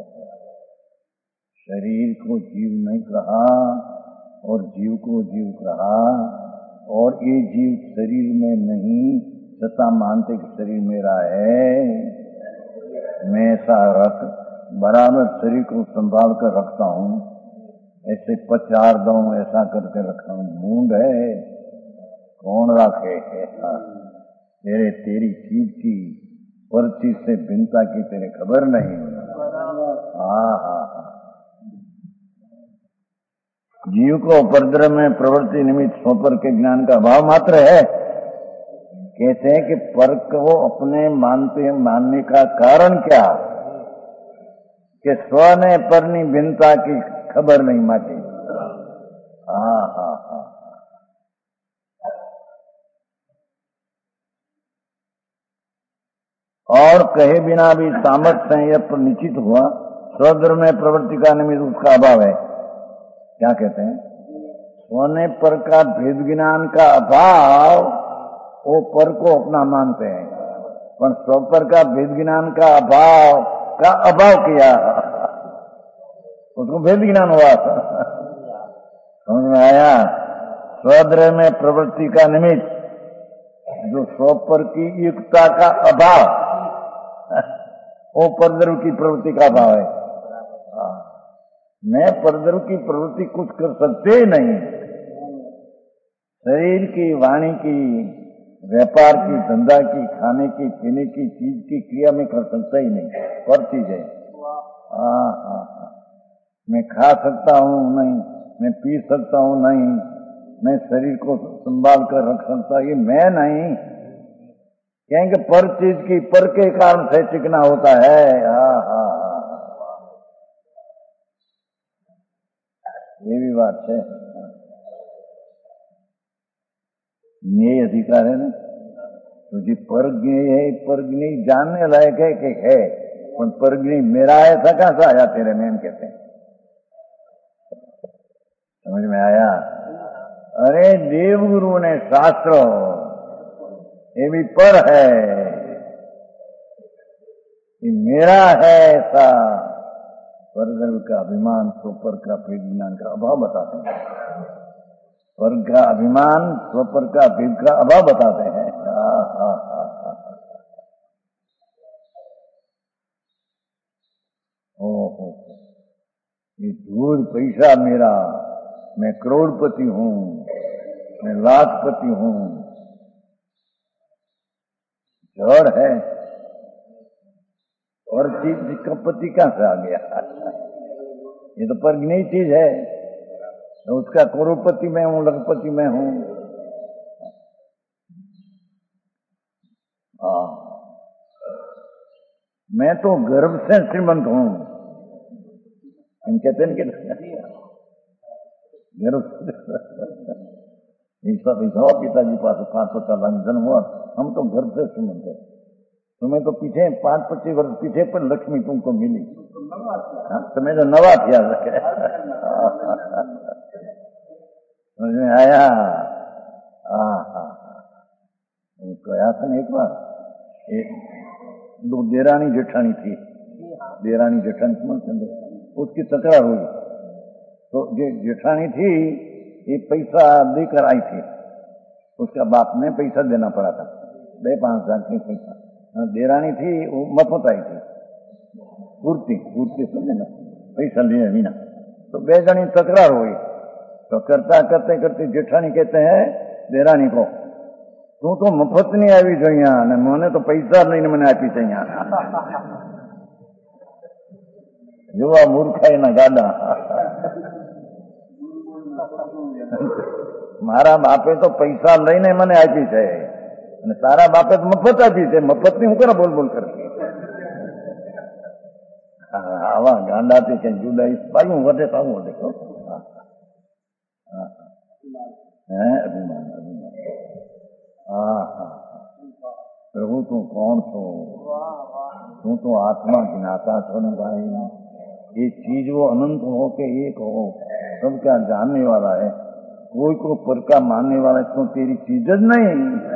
Speaker 2: शरीर को जीव नहीं कहा और जीव को जीव कहा, और ये जीव शरीर में नहीं सता मानते कि शरीर मेरा है, मैं ऐसा बराबर शरीर को संभाल कर रखता हूँ, ऐसे पचार दूं ऐसा करके रखता हूँ। मूंड है कौन रखे? तेरी चीज की पर चीज से भिन्नता की तेरे खबर नहीं। हाँ, जीव को उपद्रव में प्रवृत्ति निमित्त स्वपर के ज्ञान का अभाव मात्र है। कहते हैं कि पर को अपने मानने का कारण क्या कि स्व ने परनी भिन्नता की खबर नहीं माटी। हाँ, और कहे बिना भी सामर्थ्य है यह निश्चित हुआ। स्वधर्म में प्रवृत्ति का निमित्त उसका अभाव है। क्या कहते हैं? स्वने पर का भेद ज्ञान का अभाव, वो पर को अपना मानते हैं, पर स्व पर का भेद ज्ञान का अभाव किया, उसको भेद ज्ञान हुआ। समझ में आया? स्वद्रव्य में प्रवृत्ति का निमित्त जो स्व पर की युक्ता का अभाव, वो परद्रव्य की प्रवृत्ति का अभाव है। मैं परद्रव्य की प्रवृत्ति कुछ कर सकते ही नहीं। शरीर की, वाणी की, व्यापार की, धंधा की, खाने की, पीने की चीज की क्रिया में कर सकता ही नहीं। पर चीज है। मैं खा सकता हूँ नहीं, मैं पी सकता हूँ नहीं, मैं शरीर को संभाल कर रख सकता, ये मैं नहीं। कहेंगे पर चीज की, पर के कारण से चिकना होता है। ये भी बात है। न्याय अधिकार है ना, क्योंकि परज्ञेय है, परज्ञेय जानने लायक है कि है, पर परज्ञेय मेरा है, सका सा आया तेरे में, हम कहते हैं। समझ में आया? अरे देवगुरु ने शास्त्र, ये भी पर है, ये मेरा है, ऐसा परद्रव्य का अभिमान, स्वपर का भेद ज्ञान का अभाव बताते हैं। पर का अभिमान, स्वपर का भेद का अभाव बताते हैं। ओहो, ये धूल पैसा मेरा, मैं करोड़पति हूं, मैं लाखपति हूं, जड़ है। और चीज का पति कहां से आ गया? ये तो परज्ञेय चीज है। तो उसका करोड़पति मैं हूं, लखपति मैं हूं। मैं तो गर्भ से श्रीमंत हूं। हम कहते हैं कि गर्भ पिताजी पास 5-50 लाख जन्म हुआ, हम तो गर्भ से श्रीमंत है। तुम्हें तो पीछे 5-25 वर्ष पीछे पर लक्ष्मी तुमको मिली, तुम्हें तो नवा किया रखे। समझ में आया? गया था ना एक बार, दो देरानी जेठानी थी, देरानी जेठानी समझते, उसकी तकरार हुई। तो जो जेठानी थी ये पैसा देकर आई थी, उसका बाप ने पैसा देना पड़ा था, 2-5 हजार की पैसा। देरानी थी वो मफत आई थी, पूर्ति समझे ना, पैसा लिए बिना। तो 2 जनी तकरार हुई। तो करते करते जेठानी कहते हैं देरानी को, तू तो मफत नहीं આવી જોઈએ અને મને તો પૈસા લઈને મને આપી છે અહીંયા। જોવા મૂર્ખાઈના ગાડા। મારા બાપે તો પૈસા લઈને મને આપી છે અને તારા બાપે તો મફત આપી છે, મફતની હું કરે બોલ કરતી। આવા ગાંડાથી કે જુદાઈ પાયું વધે તો આવું વધે। અભિમાન प्रभु तू कौन छो? तू तो आत्मा ज्ञाता छो न भाई। ये चीज वो अनंत हो के एक हो, सब क्या जानने वाला है, कोई को पर का मानने वाला है, तो तेरी चीज ज नहीं।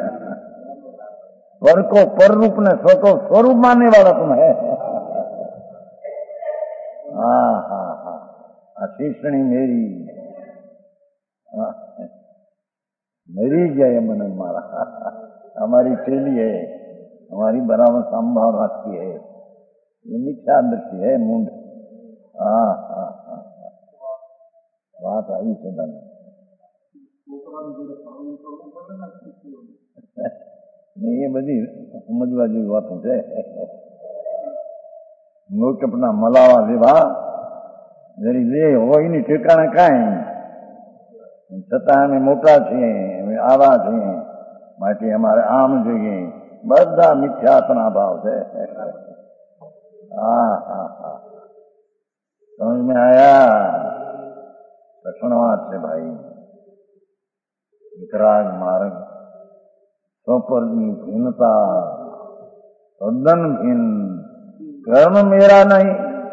Speaker 2: पर को पर रूप ने स्व को स्वरूप मानने वाला तुम है। अशीषणी मेरी मरी गया मन मारा। हमारी चेली है, हमारी बराबर संभाव रखती है, ये मिथ्या दृष्टि है, मूंड। बात आई से बनी नहीं, ये बड़ी समझवा जेवी वातों है। मोटपना मलावा लेवा जरी ले हो नहीं ठिकाना काई, छता અમે મોટા છીએ, અમે આવા છીએ, માટે અમારે આમ જોઈએ, બધા મિથ્યાત્વના ભાવ છે। समझ में आया? लक्षणवाद से भाई वितराग मार्ग, स्वपर की भिन्नता, તદ્દન ભિન્ન. કર્મ મેરા નહીં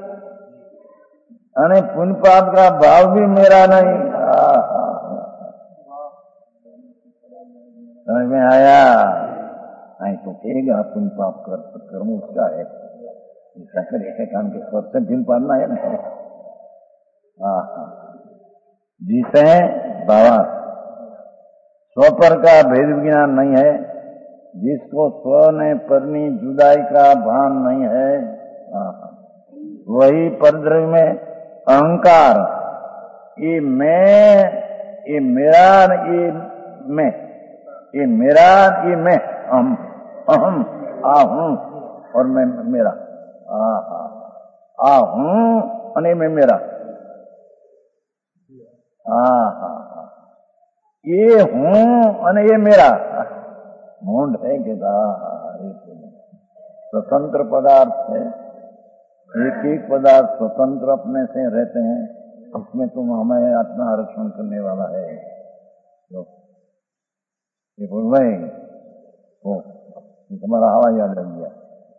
Speaker 2: અને पुण्य पाप का भाव भी मेरा नहीं. समझ में आया? नहीं तो कहेगा पुण्य पाप कर कर्म उसका है, ऐसा करे काम के स्वर से दिल पालना है ना. जिसे बाबा स्वपर का भेद विज्ञान नहीं है, जिसको स्व ने परनी जुदाई का भान नहीं है, वही परद्रव्य में अहंकार, ये मैं, ये मेरा, ये मैं, ये मेरा, ये मैं, अहम, आ हूं और मैं मेरा, आ हूं और मैं मेरा, ये हूं और ये मेरा. मूंड है कि स्वतंत्र पदार्थ है, एक एक पदार्थ स्वतंत्र अपने से रहते हैं, उसमें तुम हमें आत्मा आरक्षण करने वाला है. ये बोल रहे हो, तुम्हारा हवा याद लग गया.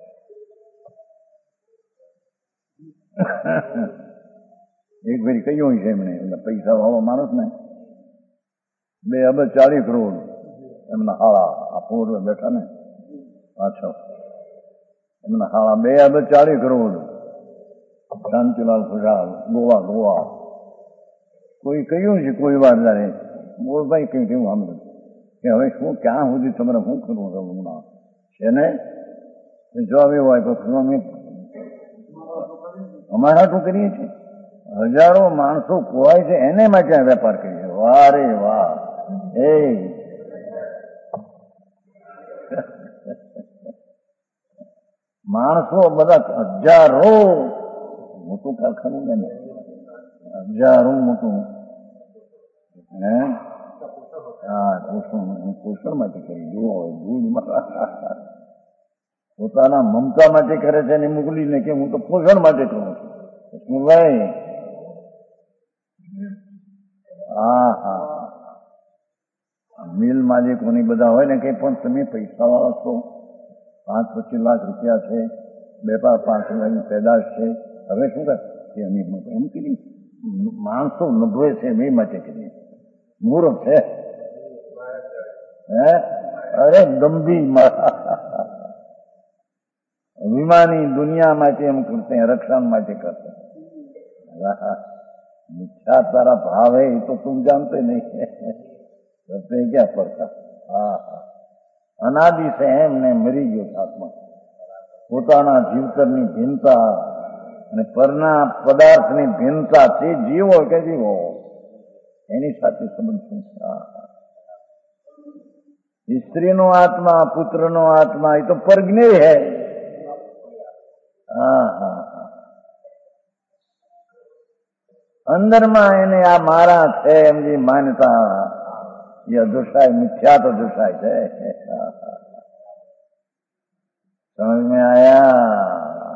Speaker 2: એક ફેરી કહ્યું છે એમણે, પૈસા વાળો માણસ ને 2 અબજ 40 કરોડ એમના હાળા, આ પૂર્વ બેઠા ને પાછો એમના હાળા 2 અબજ 40 કરોડ. શાંતિલાલ ખુશાલ ગોવા કોઈ કહ્યું છે કોઈ વાર જાણે બોલ ભાઈ કઈ કેવું સાંભળ્યું કે હવે શું ક્યાં સુધી તમારે શું કરવું હમણાં છે ને જવાબ એવો આપ્યો કે અમે અમારા હાટું કરીએ છીએ, હજારો માણસો ખોવાય છે એને માટે વેપાર કરીએ. વાહ રે વાહ. એ માણસો બધા હજારો મોટું કારખાનું ને, હજારો મોટું પોષણ માટે કરી જુઓ દૂધમાં પોતાના મમતા માટે કરે છે ને મોકલીને કે હું તો પોષણ માટે કરું છું. ભાઈ મિલ માલિકોની બધા હોય ને કઈ પણ તમે પૈસા વાળા છો, 5-25 લાખ રૂપિયા છે, 2-5 લાખની પેદાશ છે, હવે શું કરે અમે એમ કરી માણસો નભવે છે એ માટે કરીએ. મૂર્ખ છે હે, અરે દંભી અભિમાની દુનિયા માટે એમ કરते हैं, रक्षण માટે करते हैं. मिथ्या तारा भाव है ये तो तुम जानते नहीं है, करते क्या पड़ता. અનાદિ છે એમને મરી ગયો આત્મા, પોતાના જીવતરની ભિન્નતા અને પરના પદાર્થની ભિન્નતા, તે જીવો કે જીવો એની સાથે સંબંધ શું છે. સ્ત્રીનો આત્મા, પુત્રનો આત્મા એ તો પરજ્ઞેય હૈ. અંદરમાં એને આ મારા છે એમની માન્યતા એ અદુષાય, મિથ્યા તો દુષાય છે. સમજ में आया?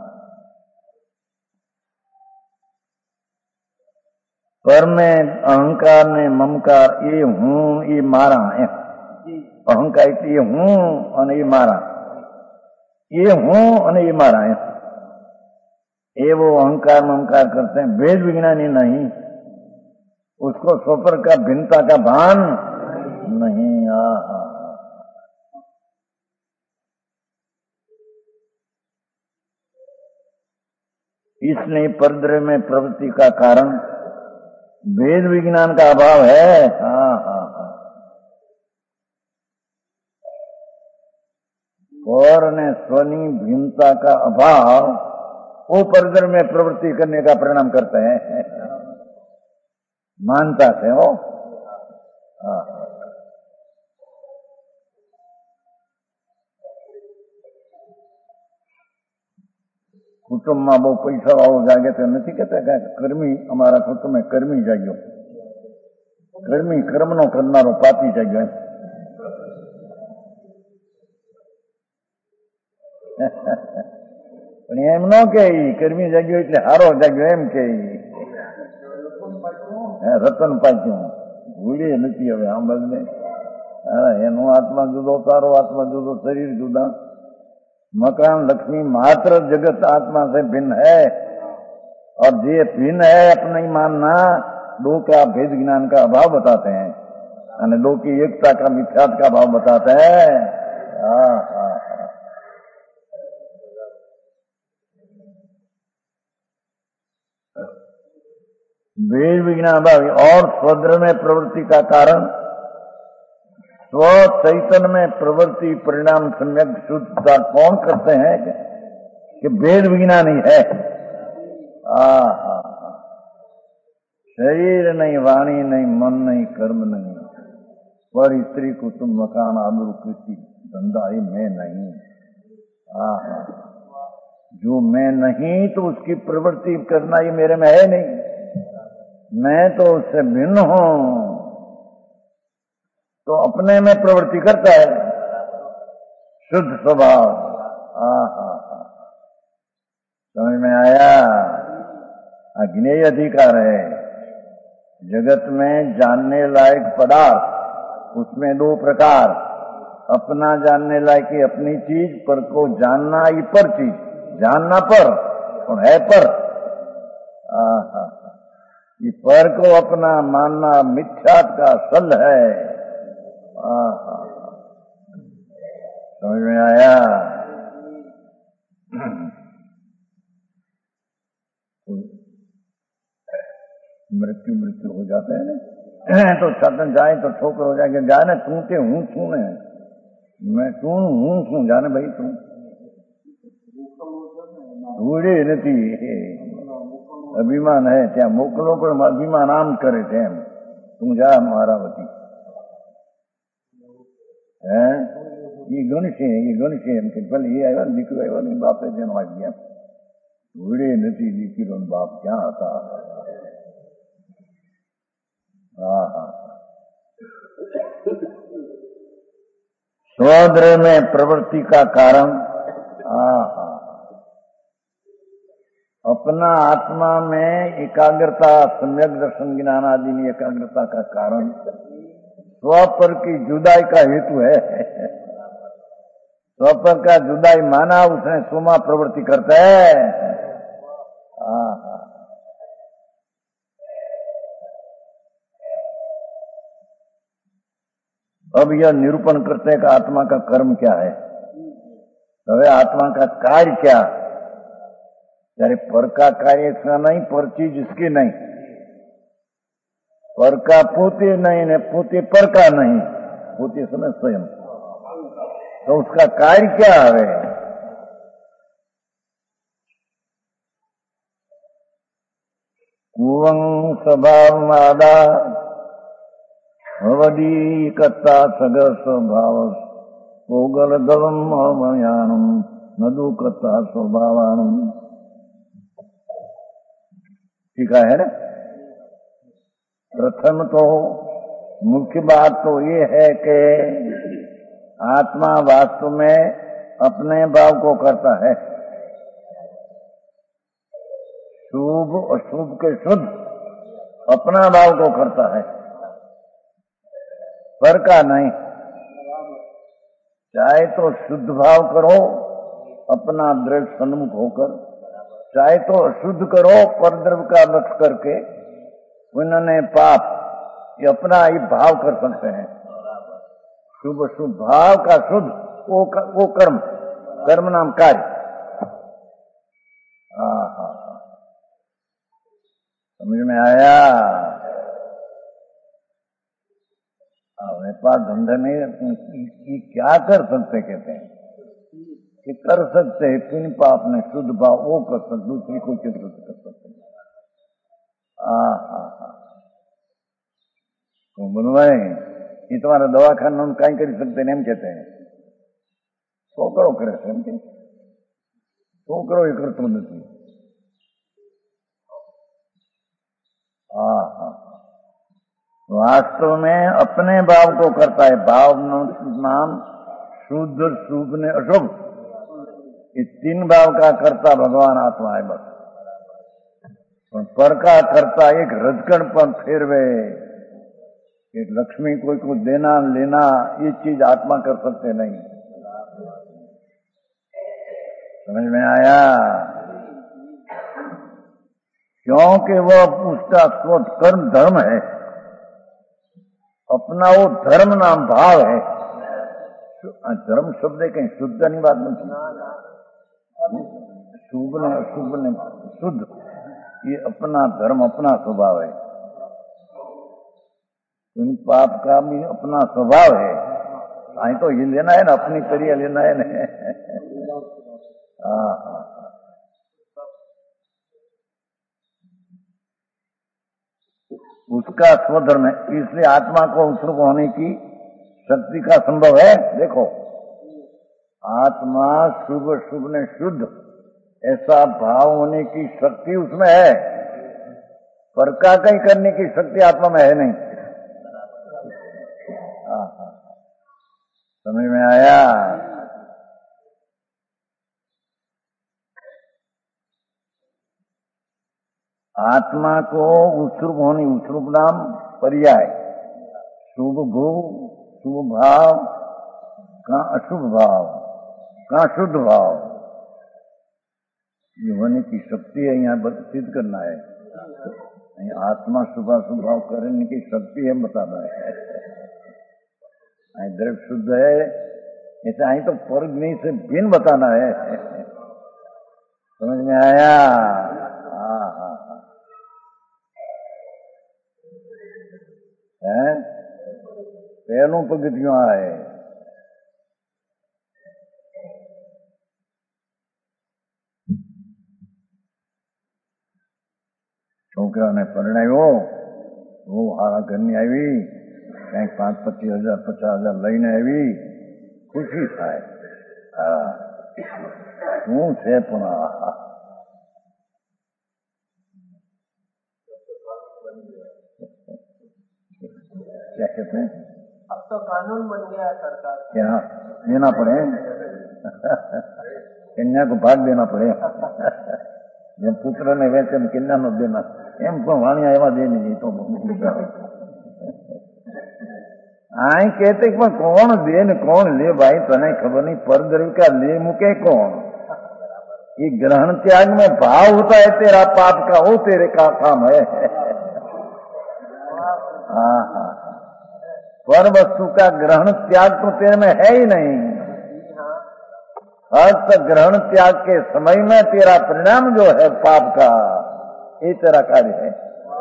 Speaker 2: पर में अहंकार ने ममकार ये हूं ये मारा एम. अहंकार ये हूं અને ये मारा, ये हूं અને ये मारा एम. ये वो अहंकार ममकार करते हैं, भेद विज्ञानी नहीं, उसको स्वपर का भिन्नता का भान नहीं. इसलिए परद्रव्य में प्रवृत्ति का कारण भेद विज्ञान का अभाव है. और ने स्वनी भिन्नता का अभाव वो परद्रव्य में प्रवृत्ति करने का परिणाम करते हैं. मानता से हो કુટુંબમાં બહુ પૈસા વાળો જાગે તો નથી કહેતા કે કર્મી, અમારા કુટુંબમાં કર્મી જાગ્યો, કર્મી કર્મનો કરનારો પાપી જાગ્યો. પણ એમ ન કે કર્મી જાગ્યો એટલે હારો જાગ્યો એમ કે રતન પાક્યું, ભૂલી નથી હવે આમ બધને. એનો આત્મા જુદો, તારો આત્મા જુદો, શરીર જુદા, मकान लक्ष्मी मात्र जगत आत्मा से भिन्न है, और ये भिन्न है अपना ही मानना दो का भेद ज्ञान का अभाव बताते हैं, यानी दो की एकता का मिथ्यात्व का भाव बताते हैं। भेद विज्ञान भाव और स्वद्र में प्रवृत्ति का कारण स्व चैतन्य में प्रवृत्ति परिणाम सम्यक शुद्धता कौन करते हैं कि भेद विज्ञान ही है। शरीर नहीं, वाणी नहीं, मन नहीं, कर्म नहीं, पर स्त्री कुटुंब मकान आबरू कृषि धंधा ही मैं नहीं। जो मैं नहीं तो उसकी प्रवृत्ति करना ही मेरे में है नहीं, मैं तो उससे भिन्न हूं, तो अपने में प्रवृत्ति करता है शुद्ध स्वभाव। समझ में आया? अज्ञेय अधिकार है। जगत में जानने लायक पदार्थ उसमें दो प्रकार, अपना जानने लायक की अपनी चीज, पर को जानना ही पर चीज, जानना पर और है पर। ये पर को अपना मानना मिथ्यात्व का सल है। समझ में आया? मृत्यु हो जाते हैं ना, तो छतन जाए तो ठोकर हो जाएगा, जाने तूते हूं छूने, मैं तू हूं छू जाने भाई तू धूड़े नहीं अभिमान है त्या मोकलो पर अभिमान आम करे थे एम तू जा महारावती है ये गण છે એમ કે ભલે એ આવ્યા દીકરો આવ્યો ને બાપે જેનો આવ્યા ધૂળે નથી દીકરો બાપ ક્યાં હતા। स्वद्र में प्रवृत्ति का कारण अपना आत्मा में एकाग्रता, सम्यक दर्शन ज्ञान आदि में एकाग्रता का कारण स्वपर की जुदाई का हेतु है। स्वपर का जुदाई माना उसने सोमा प्रवृत्ति करता है। अब यह निरूपण करते हैं कि आत्मा का कर्म क्या है। હવે आत्मा का कार्य क्या, ત્યારે पर का कार्य इसका नहीं, पर चीज इसकी नहीं, पर का पोते नहीं ने पोते पर का नहीं, पोते समय स्वयं, तो उसका कार्य क्या है। कुवं स्वभाव मादा भवदी कत्ता सगर स्वभाव कोगल दलम अमयानम नदु कत्ता स्वभावानम। ठीक है ना। प्रथम तो मुख्य बात तो ये है कि आत्मा वास्तव में अपने भाव को करता है, शुभ अशुभ के शुद्ध अपना भाव को करता है, पर का नहीं। चाहे तो शुद्ध भाव करो अपना द्रव्य सन्मुख होकर, चाहे तो अशुद्ध करो पर द्रव्य का लक्ष्य करके, उन्होंने पाप ये अपना ही भाव कर सकते हैं। शुभ शुभ भाव का शुद्ध वो कर्म, कर्म नाम कार्य। समझ में आया। व्यापार धंधा में क्या कर सकते, कहते हैं कि कर सकते हैं पुण्य पाप में शुद्ध भाव वो कर सकते, दूसरी को चित्र कर सकते। तो बनवाए ये तुम्हारा दवाखाना में कहीं कर सकते नहीं, हम कहते हैं छोकरो करे से, छोकरो ये करतो नहीं। वास्तव में अपने भाव को करता है। भाव नाम शुद्ध शुभ ने अशुभ, ये तीन भाव का करता भगवान आत्मा है बस। पर का करता एक रजकण पर फेरवे, एक लक्ष्मी कोई को देना लेना ये चीज आत्मा कर सकते नहीं। समझ में आया? क्योंकि वो उसका स्वत कर्म धर्म है, अपना वो धर्म नाम भाव है। धर्म शब्द है, कहीं शुद्ध नहीं बात नहीं, शुभ ने अशुभ ने शुद्ध, ये अपना धर्म अपना स्वभाव है। इन पाप का भी अपना स्वभाव है। आई तो ये लेना है ना, अपनी करिए लेना है ना। उसका स्वधर्म है, इसलिए आत्मा को उत्सर्ग होने की शक्ति का संभव है। देखो, आत्मा शुभ शुभ ने शुद्ध, ऐसा भाव होने की शक्ति उसमें है, पर का कहीं करने की शक्ति आत्मा में है नहीं। समझ में आया? आत्मा को उत्सर्ग होने, उत्सर्ग नाम पर्याय, शुभ भू शुभ भाव का अशुभ भाव का शुद्ध भाव, ये होने की शक्ति है। यहाँ सिद्ध करना है, आत्मा शुभ अशुभ भाव करने की शक्ति है, बताना है। द्रव्य शुद्ध है, ऐसे आई तो परग्नि से भिन्न बताना है। समझ में आया? पहलों पगथियों आए, छोकरा ने परणायो, वो हारा घરની આવી, કંઈક 5-25 હજાર 50,000 લઈને આવી, ખુશી થાય। શું છે પણ क्या कहते हैं?
Speaker 3: अब तो कानून बन गया है सरकार,
Speaker 2: क्या देना पड़े? कन्या को भाग देना पड़े। जब पुत्र ने वैसे कन्या न देना, एम को वाणिया एवं देनी नहीं तो आई कहते कि कौन दे न कौन ले भाई, तने खबर नहीं, पर द्रव्य का ले मुके कौन? ये ग्रहण त्याग में भाव होता है तेरा पाप का, वो तेरे का काम है। हाँ, पर वस्तु का ग्रहण त्याग तो तेरे में है ही नहीं। अर्थ ग्रहण त्याग के समय में तेरा परिणाम जो है पाप का, ये तेरा कार्य है।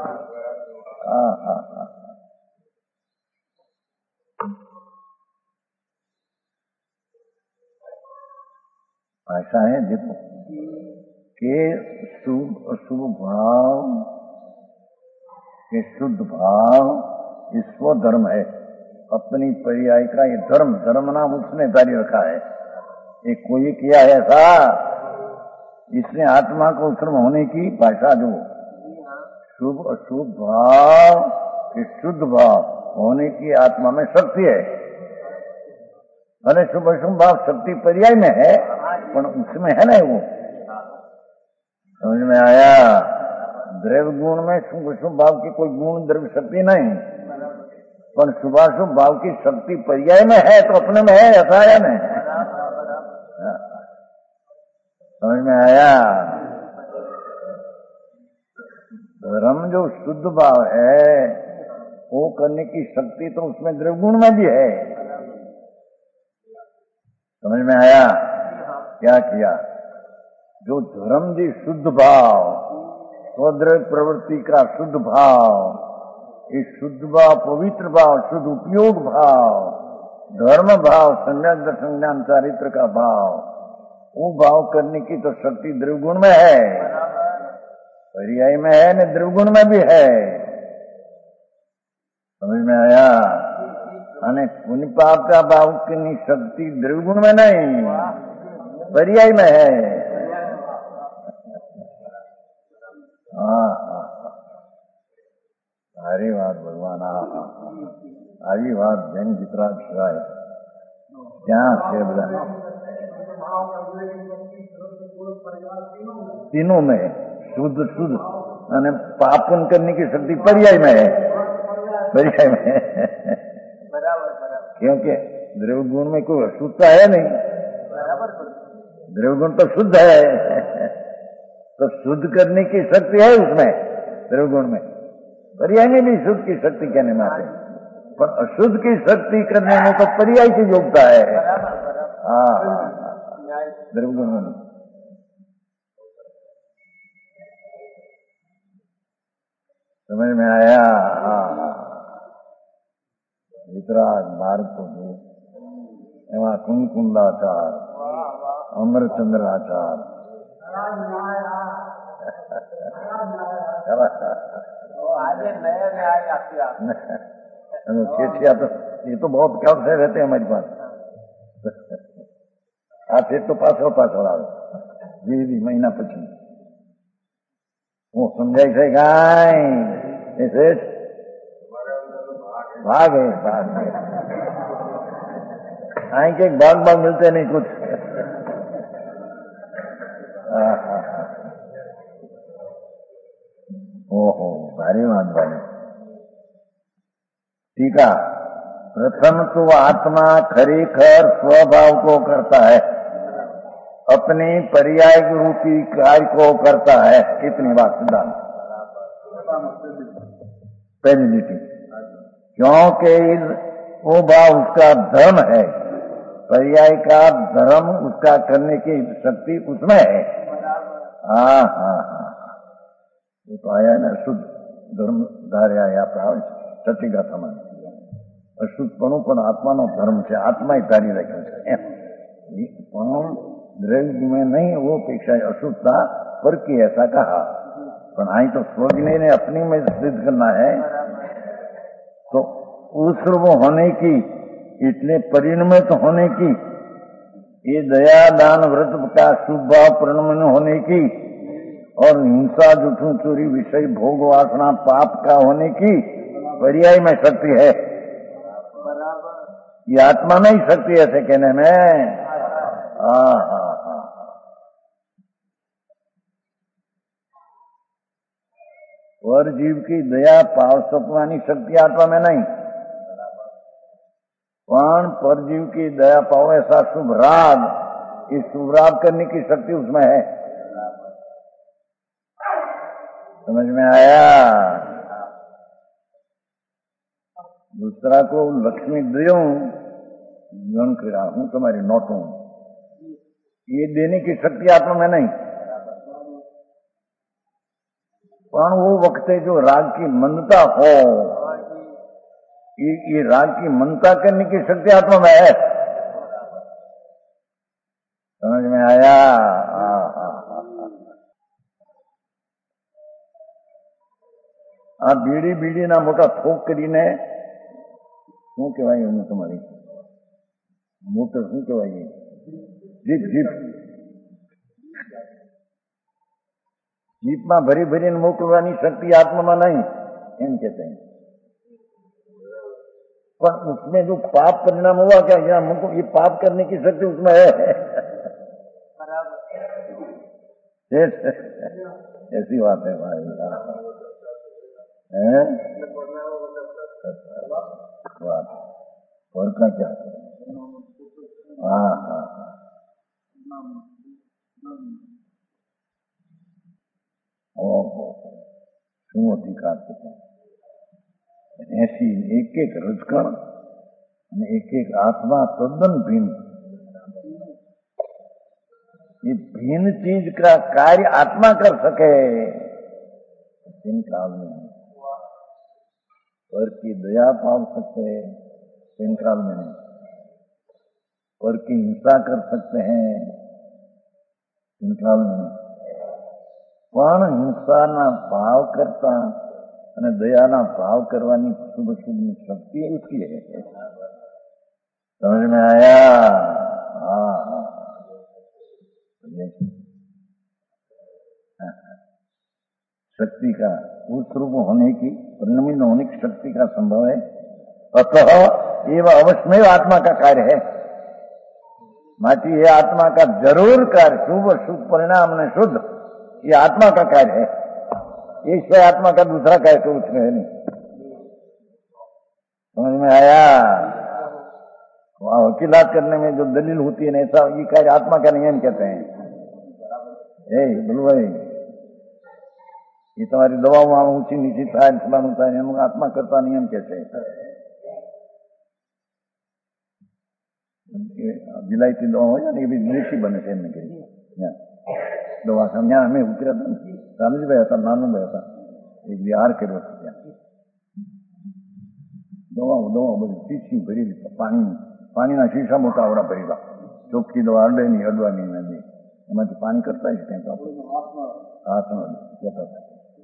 Speaker 2: ऐसा है देखो कि शुभ अशुभ भाव के शुद्ध भाव ईश्वर धर्म है, अपनी पर्याय का ये धर्म, धर्म नाम उसने जारी रखा है। ये कोई किया है ऐसा, इसने आत्मा को उत्सर्ग होने की भाषा जो शुभ अशुभ भाव के शुद्ध भाव होने की आत्मा में शक्ति है। भले शुभ अशुभ भाव शक्ति पर्याय में है, पर उसमें है ना वो। समझ में आया? द्रव्य गुण में शुभ अशुभ भाव की कोई गुण द्रव्य शक्ति नहीं, पर शुभाशुभ भाव की शक्ति पर्याय में है, तो अपने में है, ऐसा है ना? समझ में आया? धर्म जो शुद्ध भाव है वो करने की शक्ति तो उसमें द्रव्य गुण में भी है। समझ में आया? क्या किया? जो धर्म जी शुद्ध भाव, स्वद्रव्य प्रवृत्ति का शुद्ध भाव, ये शुद्ध भाव, पवित्र भाव, शुद्ध उपयोग भाव, धर्म भाव, सम्यक दर्शन ज्ञान चारित्र का भाव, वो भाव करने की तो शक्ति द्रव्य गुण में है, पर्याय में है न द्रव्य गुण में भी है। समझ में आया? अने पुण्य पाप का भाव की शक्ति द्रव्य गुण में नहीं, पर्याय में है। सारी बात भगवान આવી વાત જૈન વિતરાગ સિવાય ક્યાં છે બધા? तीनों में शुद्ध शुद्ध અને पापन करने की शक्ति पर्याय में है, पर्याय में है। क्योंकि द्रव्य गुण में कोई अशुद्धता है नहीं, द्रव्यगुण तो शुद्ध है, तो शुद्ध करने की शक्ति है उसमें, द्रव्यगुण में। पर्याय में भी शुद्ध की शक्ति कहने में आते, पर अशुद्ध की शक्ति करने में तो पर्याय की योग्यता है। द्रव्यगुण में समझ में आया? वितराग भारत को एवं कुंकुंडाचार, अमरचंद्राचार, ठेठिया तो ये तो बहुत कम से रहते हैं हमारे पास। आज तो पास आवे महीना पची वो समझाई से गाय ऐसे भाग आई के बाग मिलते नहीं कुछ। ओहो भारी बात भाई। ठीक है, प्रथम तो आत्मा खरेखर स्वभाव को करता है, अपने पर्याय रूपी कार्य को करता है। इतनी बात सिद्धांत पहली नीति, क्योंकि वो भाव उसका धर्म है, पर्याय का धर्म उसका करने की शक्ति उसमें है। हाँ हाँ हाँ, वो तो आया ना शुद्ध धर्म धार्या या प्राण सच्ची गाथा माने અશુદ્ધપણું પણ આત્માનો ધર્મ છે, આત્મા ધારી રાખ્યું છે પણ દ્રવ્ય में नहीं, वो अपेक्षा अशुद्धता पर की ऐसा कहा, पर आई तो स्वज्ञ ने अपनी में सिद्ध करना है, तो उस होने की, इतने परिणमित होने की, ये दया दान व्रत का शुभ भाव परिणमन होने की, और हिंसा जुठू चोरी विषय भोग वासना पाप का होने की पर्याय में शक्ति है। ये आत्मा में ही शक्ति ऐसे कहने में। और जीव की दया पाव सपवानी शक्ति आत्मा में नहीं, पण पर जीव की दया पाव ऐसा शुभ राग, इस शुभ राग करने की शक्ति उसमें है। समझ में आया? दूसरा को लक्ष्मी दो गण करा हूं तुम्हारी नोटों, ये देने की शक्ति आत्मा में नहीं, पण वो वक्त जो राग की मंदता हो, ये राग की मंदता करने की शक्ति आत्मा में है। समझ में आया? आ बीड़ी ना मोटा थोक करीने શું કહેવાય એનું તમારી મોટર શું કહેવાય? જીપમાં ભરીને મોકલવાની શક્તિ आत्मा नहीं, એમ कहते हैं। पर उसमें जो पाप परिणाम हुआ क्या, यहाँ ये पाप करने की शक्ति उसमें है। ऐसी बात है भाई। और का क्या? શું અધિકાર છે? ऐसी एक रजकण અને एक आत्मा तद्दन भिन्न, ये भिन्न चीज का कार्य आत्मा कर सके, इन काल में पर की दया पाव सकते हैं, इन काल में नहीं, पर की हिंसा कर सकते हैं, इन काल में नहीं, પણ હિંસાના ભાવ કરતા અને દયાના ભાવ કરવાની શુભ શક્તિ उसकी है। समझ में आया? शक्ति का उस रूप होने की, परिणमित होने की शक्ति का संभव है, अतः एवं अवश्य में आत्मा का कार्य है। माटी ये आत्मा का जरूर कार्य, शुभ शुभ परिणाम ने शुद्ध, ये आत्मा का कार्य है, इससे आत्मा का दूसरा कार्य तो उसमें है नहीं। समझ में आया? वहां वकीलात करने में जो दलील होती है ना, ऐसा ये कार्य आत्मा का नियम कहते हैं। बोलो भाई, ये तुम्हारी दवाओं ऊंची नीची था, फलान होता है, आत्मा करता नियम कहते हैं। विलायती दवा हो जाने भी देशी बने थे इनके दवा समझा हमें उतरा था, समझ गया था, नानू गया था, एक बिहार के रोज दवा बड़ी शीशी भरी पानी ना शीशा मोटा आवड़ा भरेगा, ચોખ્ખી દવા અડે નહીં, અડવાની નથી, એમાંથી પાણી કરતા જ કંઈક આત્મા કહેતા હતા।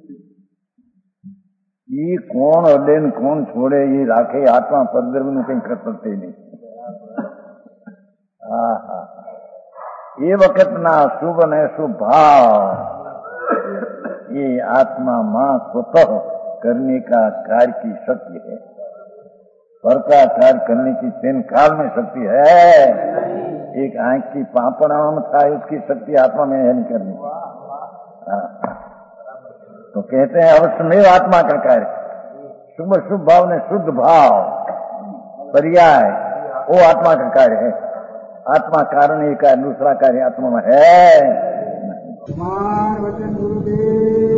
Speaker 2: એ કોણ અડે ને કોણ છોડે એ રાખે, આત્મા પરદ્રવ્યનું કંઈ કરી શકते નહીં। એ વખતના શુભ અને શુભ ભાવ ये आत्मा मां स्वतः करने का कार्य की शक्ति है। पर का कार्य करने की तेन काल में शक्ति है। एक आंख की पापड़ाम था, उसकी शक्ति आत्मा में है नहीं करने की। तो कहते हैं अवश्यमेव आत्मा का कार्य, शुभ शुभ भाव ने शुद्ध भाव पर्याय वो आत्मा का कार्य है। आत्मा कारण एक है, दूसरा कार्य आत्मा में है।
Speaker 4: वचन गुरुदेव